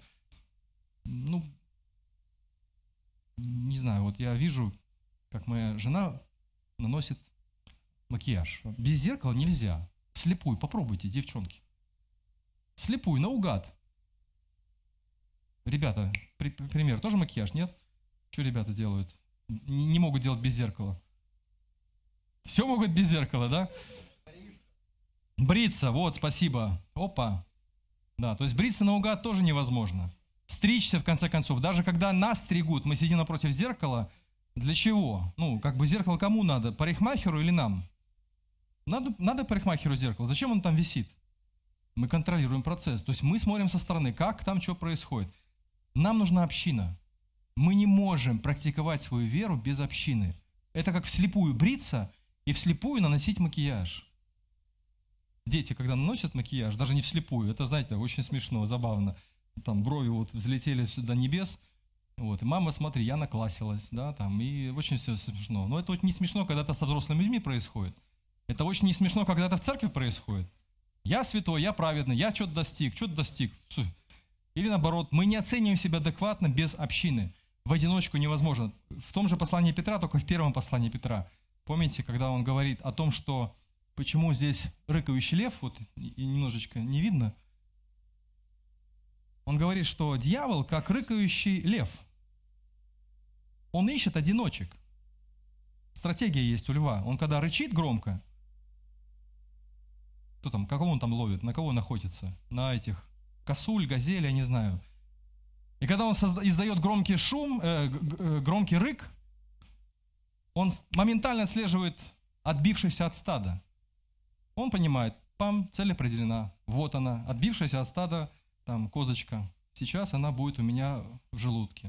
Speaker 3: не знаю, вот я вижу, как моя жена наносит макияж. Без зеркала нельзя. Вслепую попробуйте, девчонки. Вслепую, наугад. Ребята, при, пример, тоже макияж, нет? Что ребята делают? Не, не могут делать без зеркала. Все могут без зеркала, да? Бриться. Бриться, вот, спасибо. Опа. Да, то есть бриться наугад тоже невозможно. Стричься, в конце концов. Даже когда нас стригут, мы сидим напротив зеркала. Для чего? Ну, как бы зеркало кому надо? Парикмахеру или нам? Надо, надо парикмахеру зеркало. Зачем он там висит? Мы контролируем процесс. То есть мы смотрим со стороны, как там что происходит. Нам нужна община. Мы не можем практиковать свою веру без общины. Это как вслепую бриться и вслепую наносить макияж. Дети, когда наносят макияж, даже не вслепую, это, знаете, очень смешно, забавно. Там брови вот взлетели до небес. Вот, и мама, смотри, я накласилась, да, там, и очень все смешно. Но это вот не смешно, когда это со взрослыми людьми происходит. Это очень не смешно, когда это в церкви происходит. Я святой, я праведный, я что-то достиг, что-то достиг. Или наоборот, мы не оцениваем себя адекватно без общины. В одиночку невозможно. В том же послании Петра, только в первом послании Петра, помните, когда он говорит о том, что почему здесь рыкающий лев, вот и немножечко не видно, он говорит, что дьявол как рыкающий лев. Он ищет одиночек. Стратегия есть у льва. Он когда рычит громко, кто там, кого он там ловит, на кого он охотится? На этих косуль, газель, я не знаю. И когда он созда- издает громкий шум, э, г- громкий рык, он моментально отслеживает отбившийся от стада. Он понимает, пам, цель определена. Вот она, отбившаяся от стада там, козочка. Сейчас она будет у меня в желудке.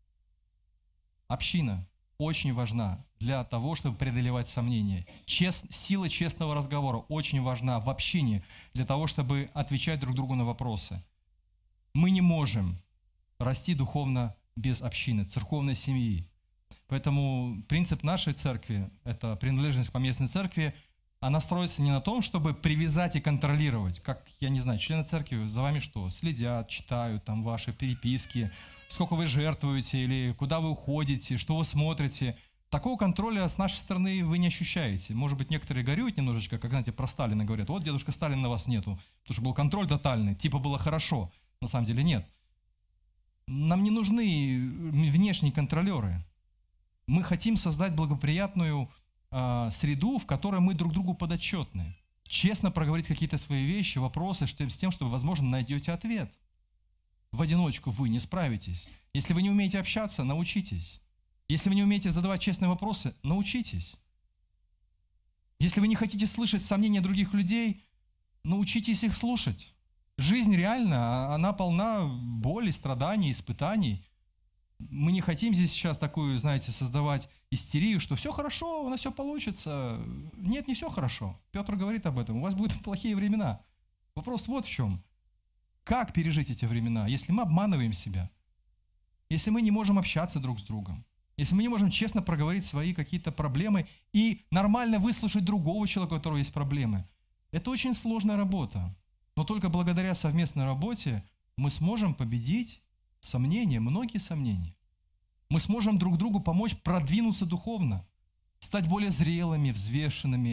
Speaker 3: Община очень важна для того, чтобы преодолевать сомнения. Чест, сила честного разговора очень важна в общине для того, чтобы отвечать друг другу на вопросы. Мы не можем расти духовно без общины, церковной семьи. Поэтому принцип нашей церкви, это принадлежность к поместной церкви, она строится не на том, чтобы привязать и контролировать, как, я не знаю, члены церкви за вами что, следят, читают там ваши переписки, сколько вы жертвуете или куда вы уходите, что вы смотрите. Такого контроля с нашей стороны вы не ощущаете. Может быть, некоторые горюют немножечко, как, знаете, про Сталина говорят, вот, дедушка Сталин, на вас нету, потому что был контроль тотальный, типа было хорошо, на самом деле нет. Нам не нужны внешние контролеры. Мы хотим создать благоприятную э, среду, в которой мы друг другу подотчетны. Честно проговорить какие-то свои вещи, вопросы, с тем, чтобы, возможно, найдете ответ. В одиночку вы не справитесь. Если вы не умеете общаться, научитесь. Если вы не умеете задавать честные вопросы, научитесь. Если вы не хотите слышать сомнения других людей, научитесь их слушать. Жизнь реально, она полна боли, страданий, испытаний. Мы не хотим здесь сейчас такую, знаете, создавать истерию, что все хорошо, у нас все получится. Нет, не все хорошо. Петр говорит об этом. У вас будут плохие времена. Вопрос вот в чем. Как пережить эти времена, если мы обманываем себя? Если мы не можем общаться друг с другом? Если мы не можем честно проговорить свои какие-то проблемы и нормально выслушать другого человека, у которого есть проблемы? Это очень сложная работа. Но только благодаря совместной работе мы сможем победить сомнения, многие сомнения. Мы сможем друг другу помочь продвинуться духовно, стать более зрелыми, взвешенными,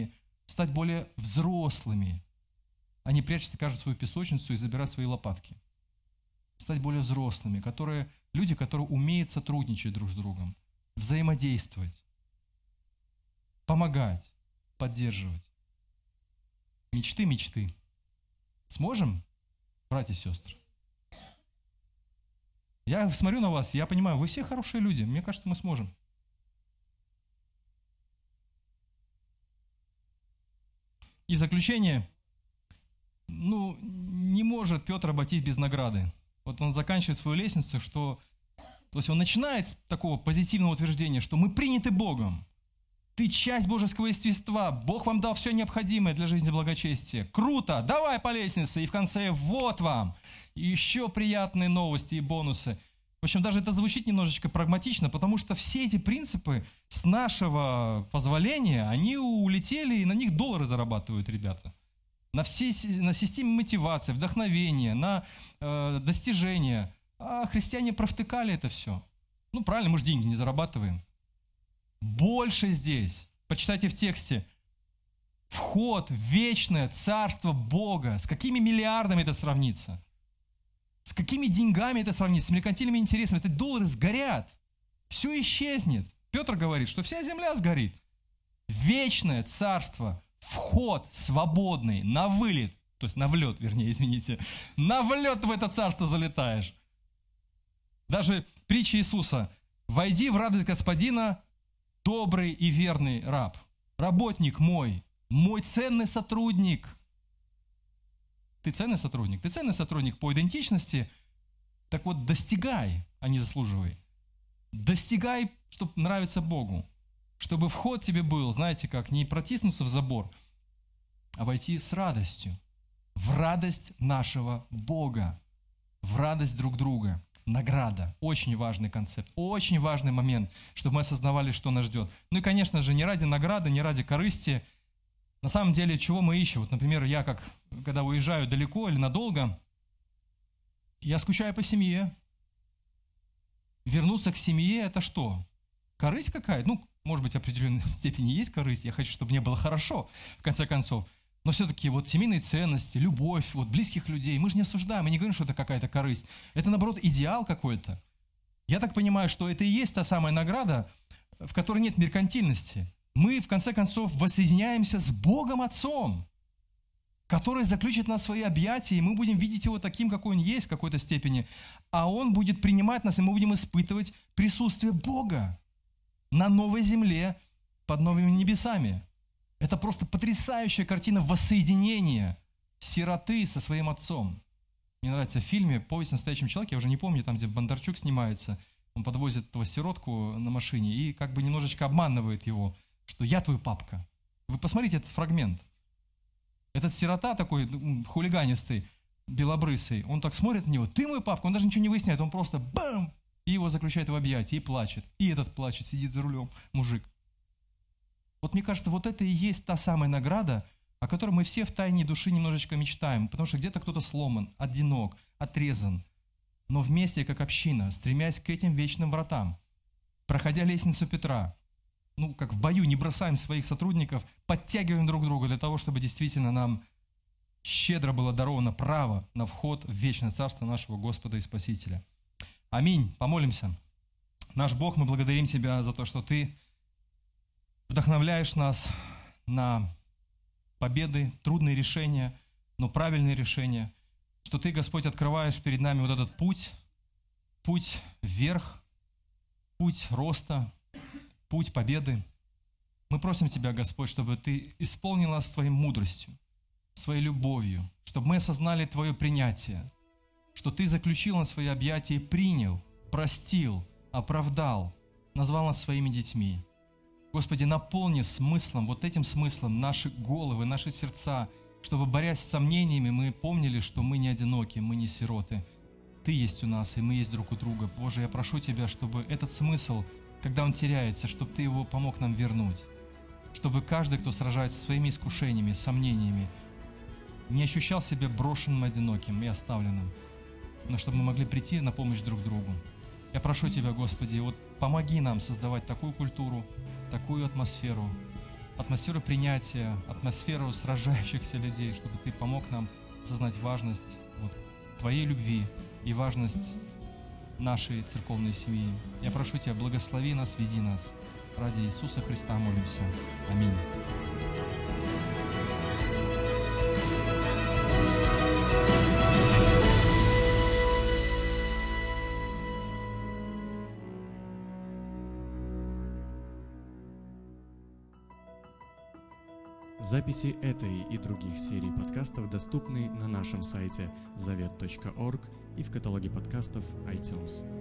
Speaker 3: стать более взрослыми, а не прячься, кажется, в свою песочницу и забирать свои лопатки. Стать более взрослыми, которые, люди, которые умеют сотрудничать друг с другом, взаимодействовать, помогать, поддерживать. Мечты, мечты. Сможем, братья и сестры? Я смотрю на вас, я понимаю, вы все хорошие люди. Мне кажется, мы сможем. И заключение. Ну, не может Петр обойтись без награды. Вот он заканчивает свою лестницу, что... То есть он начинает с такого позитивного утверждения, что мы приняты Богом. Ты часть божеского естества. Бог вам дал все необходимое для жизни благочестия. Круто! Давай по лестнице. И в конце вот вам. Еще приятные новости и бонусы. В общем, даже это звучит немножечко прагматично, потому что все эти принципы с нашего позволения, они улетели, и на них доллары зарабатывают ребята. На, все, на системе мотивации, вдохновения, на э, достижения. А христиане провтыкали это все. Ну, правильно, мы же деньги не зарабатываем. Больше здесь, почитайте в тексте, вход в вечное царство Бога. С какими миллиардами это сравнится? С какими деньгами это сравнится? С меркантильными интересами. Эти доллары сгорят. Все исчезнет. Петр говорит, что вся земля сгорит. Вечное царство, вход свободный, на вылет, то есть на влет, вернее, извините, на влет в это царство залетаешь. Даже притча Иисуса. «Войди в радость Господина, добрый и верный раб, работник мой, мой ценный сотрудник». Ты ценный сотрудник? Ты ценный сотрудник по идентичности? Так вот, достигай, а не заслуживай. Достигай, чтобы нравиться Богу. Чтобы вход тебе был, знаете как, не протиснуться в забор, а войти с радостью. В радость нашего Бога. В радость друг друга. Награда. Очень важный концепт. Очень важный момент, чтобы мы осознавали, что нас ждет. Ну и, конечно же, не ради награды, не ради корысти. На самом деле, чего мы ищем? Вот, например, я, как, когда уезжаю далеко или надолго, я скучаю по семье. Вернуться к семье – это что? Корысть какая-то? Ну, может быть, в определенной степени есть корысть. Я хочу, чтобы мне было хорошо, в конце концов. Но все-таки вот семейные ценности, любовь, вот близких людей, мы же не осуждаем, мы не говорим, что это какая-то корысть. Это, наоборот, идеал какой-то. Я так понимаю, что это и есть та самая награда, в которой нет меркантильности. Мы, в конце концов, воссоединяемся с Богом Отцом, который заключит нас в свои объятия, и мы будем видеть Его таким, какой Он есть в какой-то степени, а Он будет принимать нас, и мы будем испытывать присутствие Бога на новой земле, под новыми небесами. Это просто потрясающая картина воссоединения сироты со своим отцом. Мне нравится в фильме «Повесть о настоящем человеке», я уже не помню, там, где Бондарчук снимается, он подвозит этого сиротку на машине и как бы немножечко обманывает его, что «я твой папка». Вы посмотрите этот фрагмент. Этот сирота такой хулиганистый, белобрысый, он так смотрит на него, «ты мой папка», он даже ничего не выясняет, он просто бам, и его заключает в объятия, и плачет. И этот плачет, сидит за рулем, мужик. Вот мне кажется, вот это и есть та самая награда, о которой мы все в тайне души немножечко мечтаем, потому что где-то кто-то сломан, одинок, отрезан, но вместе, как община, стремясь к этим вечным вратам, проходя лестницу Петра, ну, как в бою, не бросаем своих сотрудников, подтягиваем друг друга для того, чтобы действительно нам щедро было даровано право на вход в вечное царство нашего Господа и Спасителя. Аминь. Помолимся. Наш Бог, мы благодарим Тебя за то, что Ты вдохновляешь нас на победы, трудные решения, но правильные решения, что Ты, Господь, открываешь перед нами вот этот путь, путь вверх, путь роста, путь победы. Мы просим Тебя, Господь, чтобы Ты исполнил нас Твоей мудростью, Своей любовью, чтобы мы осознали Твое принятие, что Ты заключил на свои объятия и принял, простил, оправдал, назвал нас своими детьми. Господи, наполни смыслом, вот этим смыслом наши головы, наши сердца, чтобы, борясь с сомнениями, мы помнили, что мы не одиноки, мы не сироты. Ты есть у нас, и мы есть друг у друга. Боже, я прошу Тебя, чтобы этот смысл, когда он теряется, чтобы Ты его помог нам вернуть. Чтобы каждый, кто сражается со своими искушениями, сомнениями, не ощущал себя брошенным, одиноким и оставленным, но чтобы мы могли прийти на помощь друг другу. Я прошу Тебя, Господи, вот помоги нам создавать такую культуру, такую атмосферу, атмосферу принятия, атмосферу сражающихся людей, чтобы Ты помог нам осознать важность вот, Твоей любви и важность нашей церковной семьи. Я прошу Тебя, благослови нас, веди нас. Ради Иисуса Христа молимся. Аминь.
Speaker 1: Записи этой и других серий подкастов доступны на нашем сайте завет точка орг и в каталоге подкастов iTunes.